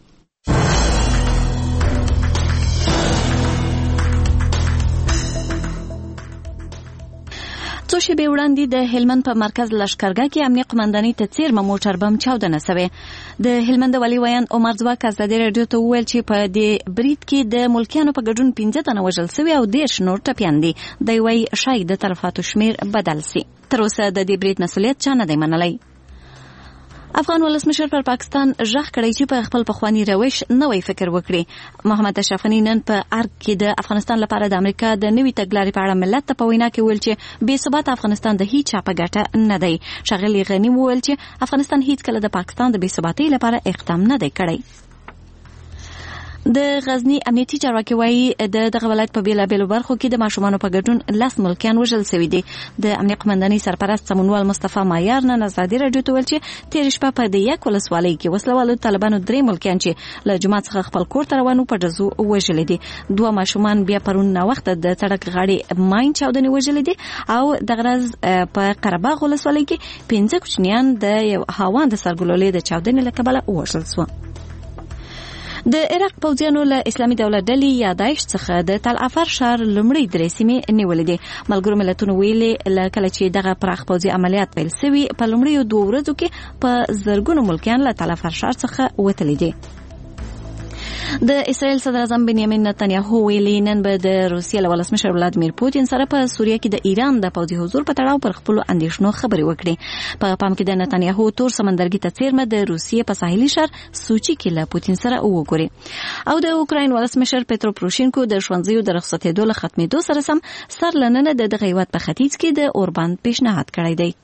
S3: څو شېبې وړاندې د هلمند په مرکز لښکرګاه کې امنیه قمندانۍ ته څیرمه موټر بم چاودنه شوې. د هلمند والي ویان عمر ځواک ازادي راډیو ته وویل چې په دې برید کې د ملکیانو په ګډون 15 تنه وژل شوي او 10 نور ټپیان دي. دی وايي شاید د تلفاتو شمیر بدل سي. تر اوسه د دې برید مسؤلیت چا نه دی منلی. افغان ولسمشر پر پاکستان ژغ کړی چې په خپل پخوانی روش نوې فکر وکړي. محمد اشرف غني نن په ارګ کې د افغانستان لپاره د امریکا د نوې تګلارې په اړه ملت ته په وینا کې ویل چې بې ثبات افغانستان د هیڅ چا په ګټه نه دی. ښاغلي غني وویل چې افغانستان هیڅ کله د پاکستان د بې ثباتۍ لپاره اقدام نه دی کړی. د غزنی امنیتي چارواکي وایي د دغه ولایت په بیلابیلو برخو کې د ماشومانو په ګډون 10 ملکیان وژل شوي دي. د امنیه قمندانۍ سرپرست سمونوال مصطفی مایار نن ازادي راډیو ته ویل چې تېره شپه په د یک ولسوالۍ کې وسلوالو طالبانو 3 ملکیان چې له جومات څخه خپل کور ته روانو په ډزو وژلي دي. 2 ماشومان بیا پرون ناوخته د سړک غاړې ماین چاودنې وژلي دي او د غرض په قرهباغ ولسوالۍ کې 15 کوچنیان د یو هاوان د سرګلولې د چاودنې له کبله وژل شول. د عراق پوځیانو له اسلامي دولت ډلې یا داعش څخه د تل افر ښار لومړی 3 سیمې نیولې دي. ملګرو ملتونو ویلي کله چې دغه پراخ پوځي عملیات پیل شوي په لومړیو 2 ورځو کې په زرګونو ملکیان له تل افر ښار څخه وتلي دي. د اسرائیل صدر اعظم بنیامین نتنیاهو ویلي نن به د روسیې له ولسمشر ولادیمیر پوتین سره په سوریه کې د ایران د پوځي حضور په تړاو پر خپل اندیشنو خبرې وکړي. په پام کې د نتنیاهو تور سمندرګي ته څیرمه د روسیې په ساحلي شهر سوچي کې له پوتین سره وګوري. او د اوکراین ولسمشر پترو پروشینکو د ښوونځیو د رخصتېدو له ختمېدو سره سم سر لننه د دغه هیواد په ختیځ کې د اوربان پیشنهاد کړی دی.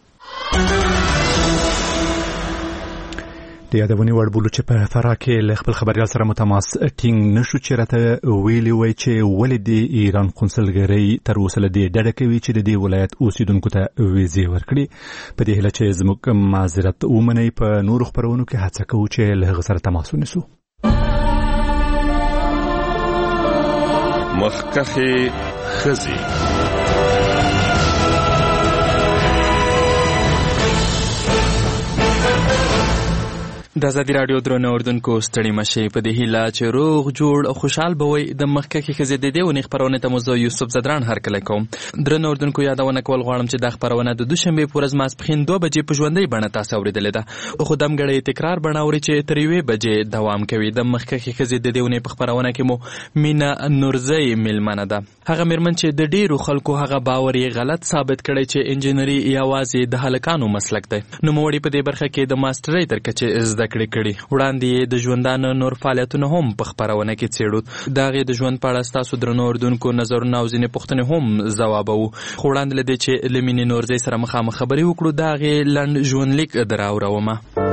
S1: د یادونې وړ بولو چې په فراه کې له خپل خبریال سره متماس ټینګ نشو چې راته ویلي وای چې ولې د ایران قونسلګرۍ تر اوسه له دې ډډه کوي چې د دې ولایت اوسیدونکو ته ویزې ورکړي. په دې هیله چې زموږ معذرت ومنئ په نورو خپرونو کې هڅه کوو چې له هغه سره تماس ونیسو.
S17: مخکښې ښځې
S7: د ازادي راډیو درنو اوردونکو ستړي مشي په دې هیله چې روغ جوړ او خوشحال بوي. د مخکښې ښځې د دې ونې خبرونه ته مو یوسف زدران هرکلی کوم. درنو اوردونکو یادونه کول غواړم چې د خبرونه د دوشنبه په ورځ ماسپښین 2 بجې په ژوندۍ بڼه تاسو اوریدلې ده. خو دمګړی تکرار بڼه اوري چې تر 1 بجې دوام کوي. د مخکښې ښځې د دې ونې په خبرونه کې مو مینا نورزی ملمنه ده. هغه مېرمن چې د ډیرو خلکو هغه باور یې غلط ثابت کړي چې انجینری یوازې د هلکانو مسلک دی. نو موړي په دې برخه کې د ماسترۍ تر کچې زده کړې وړاندې د ژوندانه نور فعالیتونه هم په خبرونه کې څېړو. د هغې د ژوند په اړه ستاسو درنو اردوونکو نظرونه او ځینې پوښتنې هم ځوابوو. خو وړاندې له دې چې له مینې نورزۍ سره مخامخ خبرې وکړو د هغې لنډ ژوندلیک دراورومه.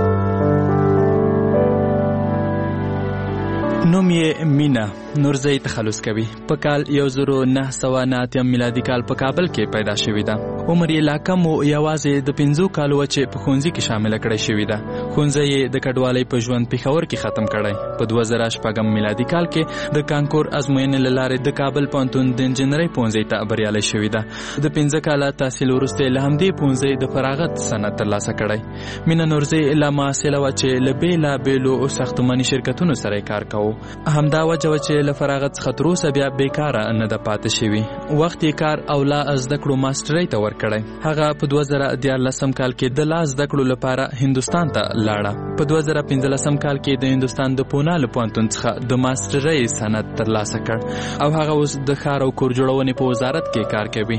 S7: نوم یې مینا نورزۍ تخلص کوي. په کال 1989 میلادي کال په کابل کې پیدا شوې ده. عمر یې لا کم و یوازې د 5 کالو چې په ښوونځي کې شامله کړی شوې ده. ښوونځی یې د کډوالۍ په ژوند پېښور کې ختم کړی. په 2014 میلادي کال کې د کانکور ازموینې له لارې د کابل پوهنتون د انجینرۍ پوهنځي ته بریالی شوې ده. د 15 کاله تحصیل وروسته له همدې پوهنځي د فراغت سند ترلاسه کړی. مینا نورزۍ لا محصله وه چې له بېلابېلو ساختماني شرکتونو سره یې کار کوو. همدا وجه وه چې له فراغت څخه تر اوسه بیا بیکاره نه ده پاتې شوي. وخت یې کار او لا زده کړو ماسټرۍ ته ورکړی. هغه په 2014 کال کې د لا زده کړو لپاره هندوستان ته
S18: ولاړه. په 2015 کال کې د هندستان د پونا له پوهنتون څخه د ماسترۍ سند ترلاسه کړ او هغه اوس د ښار او کور جوړونې په وزارت کې کار کوي.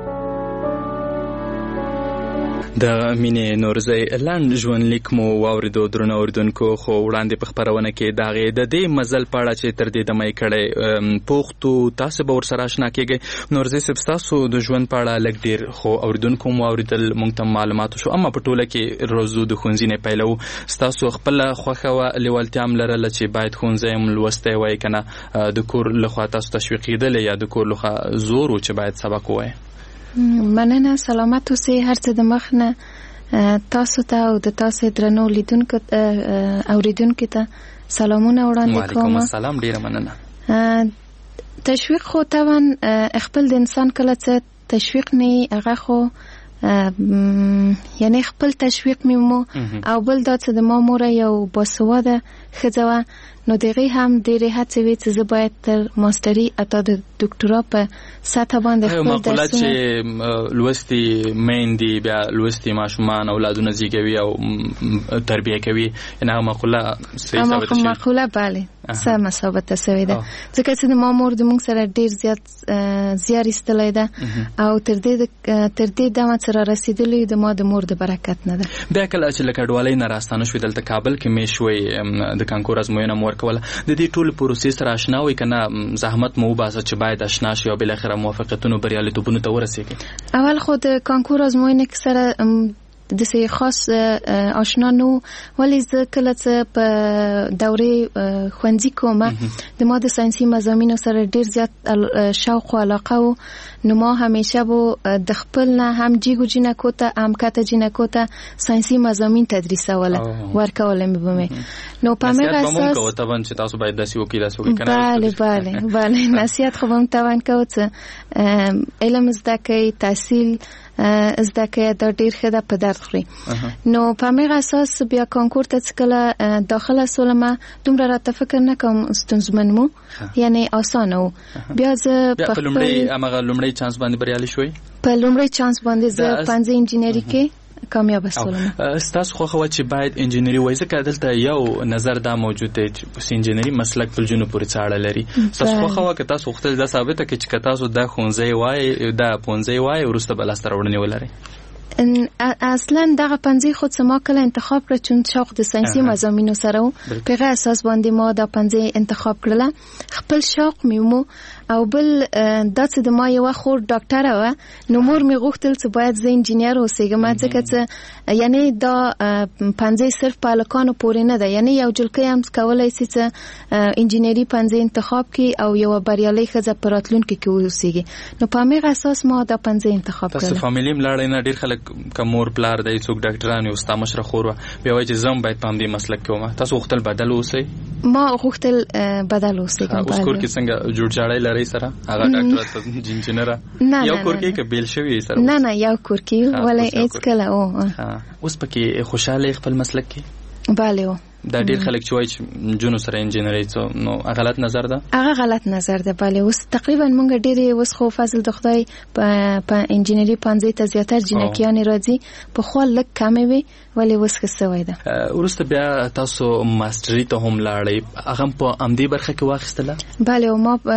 S18: د مینې نورزۍ لنډ ژوندلیک مو واوریدو درنو اوریدونکو، خو وړاندې په خپرونه کې د هغې د دې مزل په اړه چې تر دې دمه یې کړی پوښتو، تاسو به ورسره اشنا کېږئ. نورزۍ صاحب، ستاسو د ژوند په اړه لږ ډېر خو اوریدونکو مو واورېدل، موږ ته معلومات شو، اما په ټوله کې روزو د ښوونځي نه پیلوو. ستاسو خپله خوښه وه، لیوالتیا هم لرله چې باید ښوونځی هم لوستی وای که نه د کور لخوا تاسو تشویق کېدلی یا د کور لخوا زور و چې باید سبق ووایئ؟
S19: مننه، سلامت اوسئ. هر څه د مخ نه تاسو ته او د تاسو درنو لیدونکو اوریدونکو ته سلامونه وړاندې کوم.
S18: وعلیکم السلام، ډیره مننه.
S19: تشویق خو طبعا خپل د انسان کله څه تشویق نه هغه خو یعنی خپل تشویق میمو او بل دا څه د ما مور یو باسواده ښځه وه، نو دغه هم ډېرې هڅې وې چې زه باید تر ماستري اتا د ډاکټرا په سطح باندې خپل
S18: مقوله چې لوستي میندې بیا لوستي ماشومان اولادونه زیږوي او تربیه کوي، هغه مقوله صحیح ثابته شوې؟
S19: مقوله بله سمه ثابته شوې ده، ځکه چې د ما مور د موږ سره ډېر زیات زیار ایستلی ده او تر دې دمه چې را رسېدلی د ما د مور د برکت نه ده.
S18: بیا کله چې له کډوالۍ نه راستانه شوې دلته کابل کې مې شوی د کانکور ازموینه مو ورکوله، د دې ټول پروسې سره اشنا وئ که نه زحمت مو وباسه چې باید اشنا شي او بالاخره موافقتونو بریالیتوبونو ته ورسېږئ؟
S19: اول خو د کانکور ازموینې سره دسې خاص آشنا نو، ولی زه کله چې په دورې ښوونځي کومه د ما د ساینسي مضامینو سره ډېر زیات شوق و علاقه و، نو ما همیشه به د خپل نه هم جیگو جینکو ته هم کته جینکو ته ساینسي مضامین تدریسوله ورکوله می بمه. نو په همغه اساس
S18: کوم طبعا چې تاسو باید داسې وکړئ داسې وکړئ
S19: کنه. بله نصیحت خو هم توان کو چې علم زده کوي، تحصیل زده کوي، دا ډېر ښه ده، په درد خوري. نو په همغه اساس بیا کانکور ته چې کله داخله سولم دومره راته فکر نه کوم ستونزمن مو، یعنی اسانه و. بیا زه
S18: په لومړی چانس باندې بریالي شوئ؟
S19: په لومړی چانس باندې زه 5 انجینری کې کامیاب شولم.
S18: ستاسو خوښه وه چې باید انجینری وای، ځکه دلته یو نظر دا موجود دی چې انجینری مسلک په جنو پورې څاړه لري. ستاسو خوښه وه که تاسو غوښتل دا ثابته کړئ چې که تاسو دا ښوونځی وای دا پوهنځی وای وروسته به لاسته راوړنې ولرئ؟
S19: اصلا دغه پنځه خود ما کله انتخاب کړ چون شوق د ساینسي مضامینو سره و، په هغه اساس باندې ما دا پنځه انتخاب کړل. خپل شوق میمو او بل د څه د ما یو خور ډاکټر و، نو مور می غوښتل چې باید زه انجینیر اوسېږم، ځکه چې یعنی دا پنځه صرف په الکانو پورې نه ده، یعنی یو جلکې هم کولای شي چې انجینری پنځه انتخاب کی او یو بریالي ښځه په راتلونکي کې اوسېږي. نو په هغه اساس ما دا پنځه انتخاب کړل.
S18: تاسو فامیلی ملاړی نه ډیر خلک کومور پلار دی څوک ډاکټران او ستا مشره خور بیا وایي چې زم باید په دې مسلک کې ومه، تاسو غوښتل بدل اوسئ؟
S19: ما غوښتل بدل اوسېږم.
S18: اوس کور کې څنګه جوړ جاړی لري سره هغه ډاکټر ته انجینر یو کور کې کبل شوی سره؟
S19: نه یو کور کې ولا هیڅ کله او
S18: اوس پکې خوشاله خپل مسلک کې؟
S19: بله
S18: دا ډیر خلک چې وایي چې جنو سره انجینری څو نو غلط نظر ده؟
S19: هغه غلط نظر ده. بله اوس تقریبا مونږ ډېرې اوس خو فضل د خدای په انجینری پنځه ته زیاتره جنکیان راځي، په خو لږ کمې وي ولی اوس ښه سوی ده.
S18: وروسته بیا تاسو ماستري ته هم لاړئ، هغه په همدې برخه کې واخیستله؟
S19: بله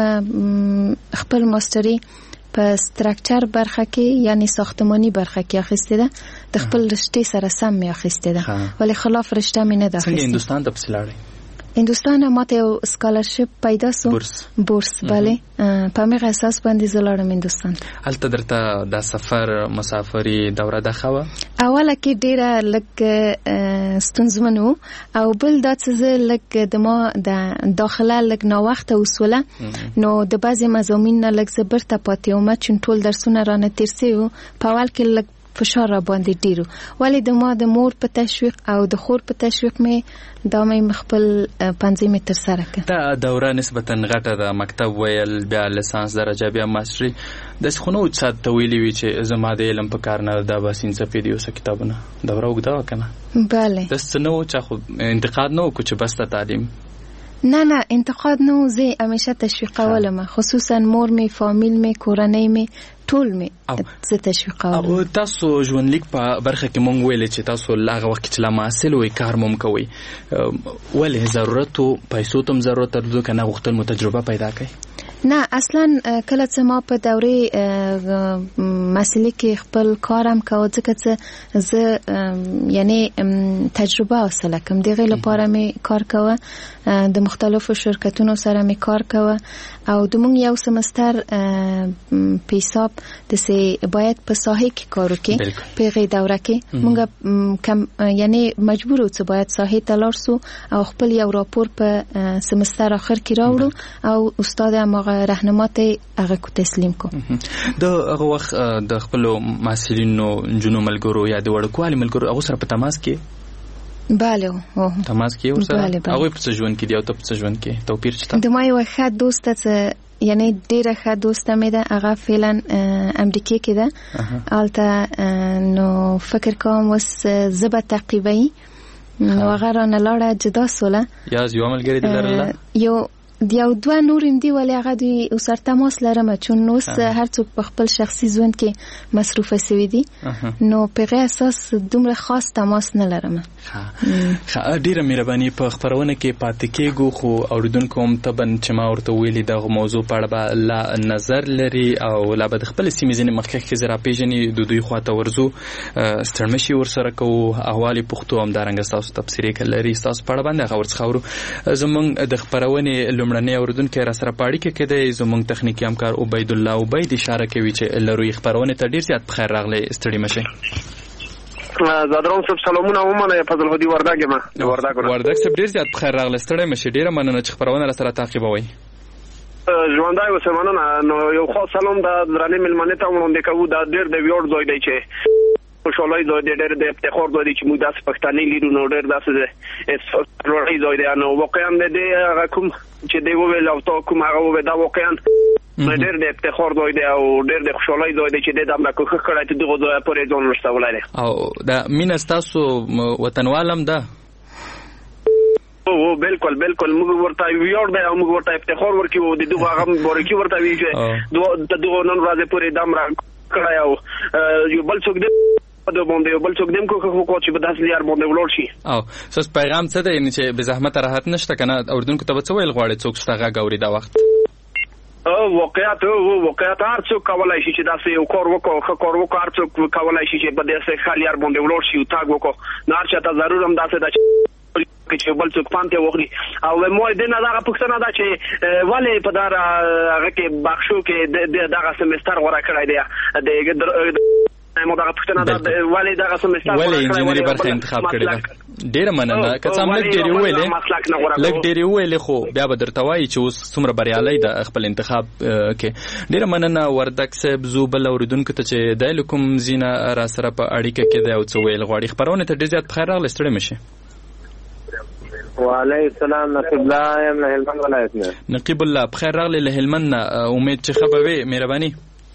S19: ما خپل ماستري په ستراکچر برخه کې یعنی ساختمانی برخه کې اخیسته ده، د خپل رشته سره سم می اخیسته ده، ولی خلاف رشته می نه ده.
S18: څنګه هندستان ته پسې لاړې؟
S19: هندوستان ماته یو سکالرشپ پیدا سو، بورس بله، په هغه اساس باندې زلاړم هندوستان.
S18: هلته درته د سفر مسافری دوره ده خو
S19: اوله کې ډیره لږ ستونزمنو او بل دا څه لږ د ما د داخله لږ نو وخت وسوله، نو د بعضی مضامین نه لږ زبرته پاتې ومه چون ټول درسونه رانه تیر سیو. په اول کې لږ فشار را باندې ډیرو، ولی د ما د مور په تشویق او د خور په تشویق می دا مې خپل 5 متر سره کړ.
S18: دا دوره نسبتا غټه ده، مکتب ویل بیا لیسانس درجه بیا ماستري، د خونو څه تویلی وی چې زما د علم په کار نه دا بس انسپیډیو س کتابونه دوره وګدا کنه؟
S19: بله
S18: د سنو چې خو انتقاد نو کو چې بس ته تعلیم
S19: نه انتقاد نه، زه همیشه تشویقولم، خصوصا مور می، فامیل می، کورنۍ می، ټول می زه تشویقولم.
S18: او تاسو ژوندلیک په برخه کې مونږ ویل چې تاسو لاغه وخت چې لا محصل وي کار مم کوي، ولې ضرورت او پیسو تم ضرورت درلود کنه غوښتل مو تجربه پیدا کړئ؟
S19: نه اصلا کله چې ما په دورې مسلې کې خپل کارم کوه، ځکه چې زه یعنی تجربه حاصله کوم، دغه لپاره می کار کوه، د مختلفو شرکتونو سره می کار کوه او د مونږ یو سمستر په حساب د سه باید په ساحه کې کار وکړي، په غي دوره کې مونږ کم یعنی مجبور و چې باید ساحه ته لاړ سو او خپل یو راپور په سمستر اخر کې راوړو او استاد ما راهنمات هغه کو تسلیم کو.
S18: د هغه وخت د خپل محصلینو جنو ملګرو یا د وړکوالي ملګرو هغه سره په تماس کې؟
S19: بله
S18: تماس کې ورسره هغه په ژوند کې دی او ته په ژوند کې توپیر شته؟
S19: د ما یو ښه دوست ته یعنی ډیره ښه دوست مې ده، هغه فعلا امریکا کې ده، البته نو فکر کوم وس زبه تعقیبی نو هغه رانه لاړه جدا سوله
S18: یا یو ملګری دلرله
S19: یو دیو دوه نورم دی ولی هغه دوی سره تماس لرم، چون نو هر څوک په خپل شخصي ژوند کې مصروف شوی دی، نو په غیر اساس دومره خاص تماس نه لرم.
S18: ډیره مهرباني په خبرونه کې پاتې کېږو، خو اوریدونکو هم تبن چې ما ورته ویلي د موضوع په اړه لا نظر لري او لا به خپل سیمې ځینې مخکې زرا پیژني د دوی خواته ورزو ستړمشي ورسره کوو، احوالي پښتو هم دارنګ تاسو تفسیری کړلري تاسو په اړه باندې خبر څخاورو. زمونږ د خبرونه لمړنۍ اوریدونکو را سره پاړی کې کېده زمونږ تخنیکی همکار عبید الله عبید اشاره کوي چې لروي خبرونه ته ډیر زیات بخیر راغلي، ستړي مشه.
S20: زادروم صاحب سلامونه ومنه، فضل هدی وردګ ما وردګ
S18: صاحب ډیر زیات بخیر راغلي، ستړي مشه، ډیره مننه چې خبرونه را سره تعقیبوي.
S20: ژوندای اوسه مننه. نو یو خاص سلام د درنې ملمنه ته وړاندې کوو، دا ډیر د ویور ځای دی چې خوشالۍ ځای دی، ډېر د افتخار ځای دی چې موږ داسې پښتانه لرو، نو ډېر داسې لوړی ځای دی. نو واقعا د دې هغه کوم چې دی وویل او تا کوم هغه وویل دا واقعا ډېر د افتخار ځای دی او ډېر د خوشالۍ ځای دی چې د امریکا کوښښ کړی چې دغه ځای پورې ځان ورسولی دی.
S18: او دا مینه ستاسو وطنوالم ده؟
S20: او بالکل موږ ورته ویاړ دی او موږ ورته افتخار ورکوو، د دغه هغه مبارکي ورته وی چې دغه نن ورځ پورې د امریکا کړی او یو بل څوک دی د باندې یو بل څوک دیم کو چې په داسې لار باندې ولاړ شي.
S18: او سس پیغام څه دی چې به زحمت راحت نشته کنه اوردونکو ته څه ویل غواړي څوک ستغه غوري دا وخت؟
S20: واقعیت هر څوک کولای شي چې داسې یو کار وکړي، ښه کار وکړي، هر څوک کولای شي چې په داسې خالیار باندې ولاړ شي او تاګ وکړي، نه هر چاته ضرور هم داسې ده چې بل څوک پانته وغړي. او مو دې نه دا پوښتنه ده چې ولې په دار هغه کې بخښو کې دغه سمستر غوړه کړی دی، مو دا پوښتنه ده ولې دغه سمستر
S18: ولې انجینری برخه انتخاب کړی ده؟ ډیره مننه که څه لږ ډیری ویلې خو بیا به درته وایي چې اوس څومره بریالي ده خپل انتخاب کې. ډیره مننه وردګ صاحب. زو بل اوریدونکو ته چې د کوم زینا را سره په اړیکه کې ده او څه ویل غواړي خبرونه ته ډیر زیات بخیر راغلی، ستړي مشه.
S21: وعلیکم السلام، نقیب الله یم له هلمند ولایت نه.
S18: نقیب الله بخیر راغلی له هلمند نه، امید چې خبر وي مهرباني.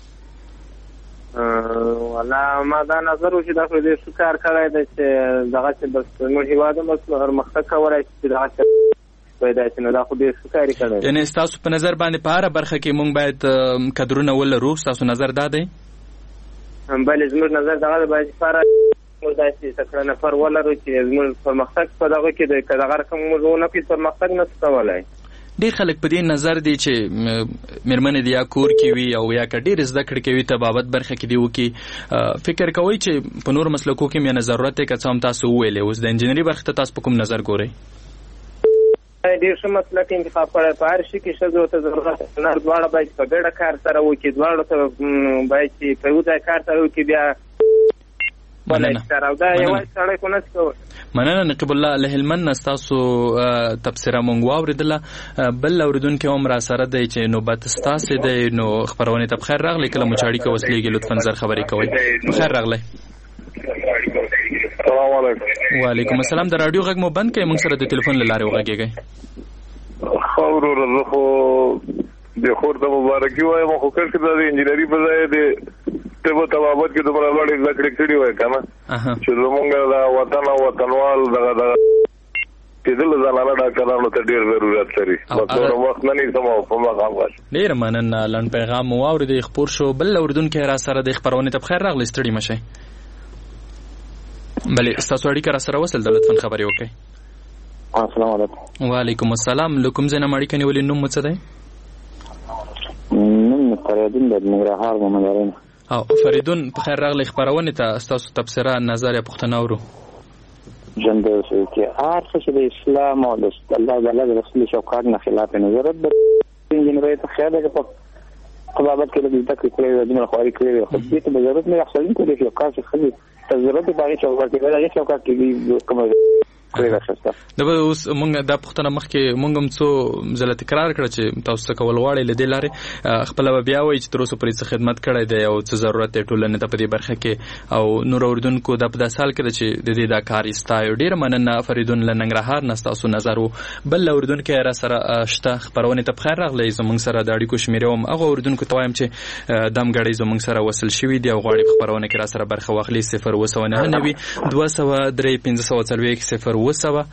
S21: ولا ما دا نظر و چې دا خو دې کار کړی دی چې دغه چې بس موږ هیواد مخته کولای چې دغه پیدا شي، نو دا خو دې کار کړی.
S18: یعنی تاسو په نظر باندې په هر برخه کې مونږ باید کډرونه ولرو، تاسو نظر دا دی؟
S21: بلې زموږ نظر دغه باید فار موږ داسې تکړه نفر ولرو چې زموږ پرمختګ په دغه کې د دغه رقم موږ نه په پرمختګ نه کولای.
S18: ډیر خلک په دې نظر دي چې مرمنه دی یا کور کې وي او یا کډیر زده کړې کوي ته بابت برخه کې دی وکي فکر کوي چې په نور مسلکو کې مې ضرورت کې څه هم تاسو ویلې اوس د انجینری برخه ته تاسو په کوم نظر ګورئ؟
S21: ډیر څه مسلک انتخاب کړی په هر شي کې شزو ته ضرورت نه، دواړه باید په ګډه کار سره وکړي، دواړه ته باید چې په یو ځای کار سره وکړي. بیا
S18: مننه نقیب الله له هلمند تاسو تبصره مونږ واوریدله. بل اوریدونکو هم را سره دی چې نوبت ستاسو دی، نو خبرونه ته بخیر راغلی، کله مچاړي کې وسلېږي لطفا زر خبرې کوئ. بخیر راغلی.
S21: السلام علیکم.
S18: وعلیکم السلام. د رادیو غږ مو بند کړئ، موږ سره د ټلیفون له لارې وغږیږئ.
S22: خبرو رزخو د خور ته مبارکي وایم، خو کله چې د انجینری په ځای د ته په بابت کې دومره لوړې زده کړې کړې وای کنه چې زمونږ د وطن او وطنوال دغه چې د زنانه ډاکټرانو ته ډیر ضرورت لري نو وخت نه سم په مقام واش
S18: ډیر مننه لن پیغام واورید خبر شو بل اوردونکو را سره د خبرونه ته بخیر راغلی ستړي مشه بلې تاسو اړیکه را سره وصل د لطفا خبري وکړئ
S2: السلام علیکم
S18: وعلیکم السلام لکم زنه مړی کني ولې نوم څه دی
S2: نن فریدون د ننګرهار مملرین
S18: او فریدون په خیر راغلی خبرونه ته تاسو تبصره نظر پښتنه ورو
S2: جنده چې هر څه د اسلام او د الله د رسول شوکات نه خلاف نظر د انجنیری ته خیال ده په بابت کې د تکلیف کړی د مخاوري کړی خو دې ته ضرورت نه احساسین کوي چې کار څه خلک ضرورت دی باندې شوکات کې دا شوکات کې کوم
S18: دا اوس مونږ د پښتنه مخ کې مونږ هم څو ځله تکرار کړ چې تاسو څه کول غواړئ لدې لارې خپل بیا وایي چې تر اوسه پرې څه خدمت کړی دی او څه ضرورت دی ټولنې ته په دې برخه کې او نور اوردونکو د په سال کې چې د دې دا کار ایستایو ډیر مننه فریدون له ننګرهار نه تاسو نظر بل اوردونکو را سره شته خبرونه ته بخیر راغلی زمونږ سره د اړیکو شمیره هم هغه اوردونکو ته وایم چې دم غړي زمونږ سره وصل شوی دی او غواړي خبرونه کې را سره برخه واخلي 029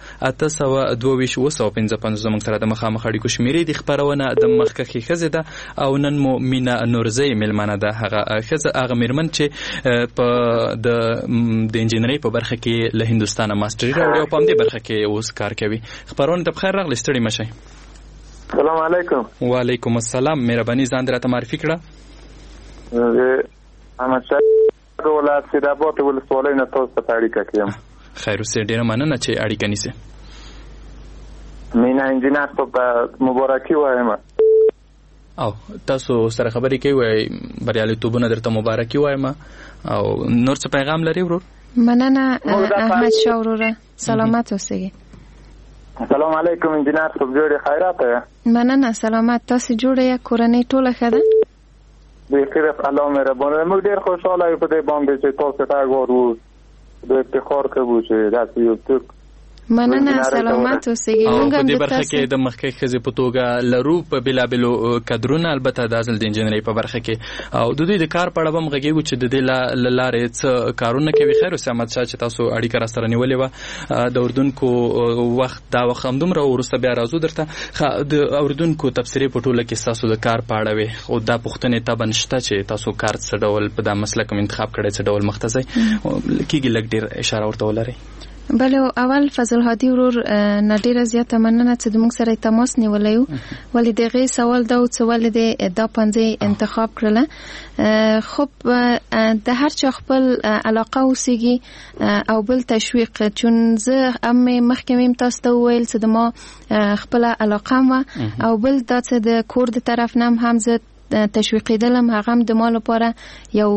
S18: 203 زموږ سره د مخامخ اړیکو شمیرې د خبرونه د مخکخي خزه ده او نن مو مینا نورزی ملمنه ده هغه میرمن چې په د انجینری په برخه کې له هندستان ماستری راوړي او په دې برخه کې اوس کار کوي خبرونه ته بخیر راغلی ستړي مشه
S2: السلام علیکم
S18: وعلیکم السلام مهرباني ځان درته معرفي کړه
S2: احمد شاه ولایت سیداباد ولسوالۍ نه تاسو ته اړیکه کوم
S18: خیر اوسه ډیره مننه چې اړیکه نیسه
S2: مینا انجینر په مبارکي وایم
S18: او تاسو سره خبرې کوي بریالیتوبونه درته مبارکي وایم او نور څه پیغام لري ورور
S19: مننه احمد شاه وروره سلامت اوسئ
S2: السلام علیکم انجینر صاحب جوړه خیرات
S19: مننه سلامت تاسو جوړه کورنۍ ټوله ښه ده
S2: بخیر الله مهربانه موږ ډیر خوشاله یو په دې باندې چې تاسو ته غواړو د افتخار کوو چې داسې یو څوک
S19: مننه سلامت اوسئ
S18: موږ هم د برخه کې د مخکې خزې په توګه لرو په بلابلو کډرونه البته د ازل د انجنیری په برخه کې او د دوی د کار په اړه هم غږیږي چې د دې لارې څه کارونه کوي خیر اوسه احمد شاه چې تاسو اړیکه را سره نیولې و د اردوونکو وخت دا وخت هم دومره ورسته بیا راځو درته د اردوونکو تفسیری په ټوله کې تاسو د کار په اړه وي خو دا پوښتنه ته بنشته چې تاسو کار څه ډول په د مسلک انتخاب کړی څه ډول مختصي کیږي لګ ډیر اشاره ورته ولري
S19: بله اول فضل هادي ورور نډیره زیاته مننه چې موږ سره تماس نیولیو ولې دغه سوال دا څه ولې دا پنځه انتخاب کړل خب د هر چا خپل علاقه اوسېږي او بل تشویق چون زه هم مخکې تاسو ته ویل چې د ما خپل علاقه ما او بل دا چې د کور د طرف نام هم زه تشویقیدلم هغه هم د ما لپاره یو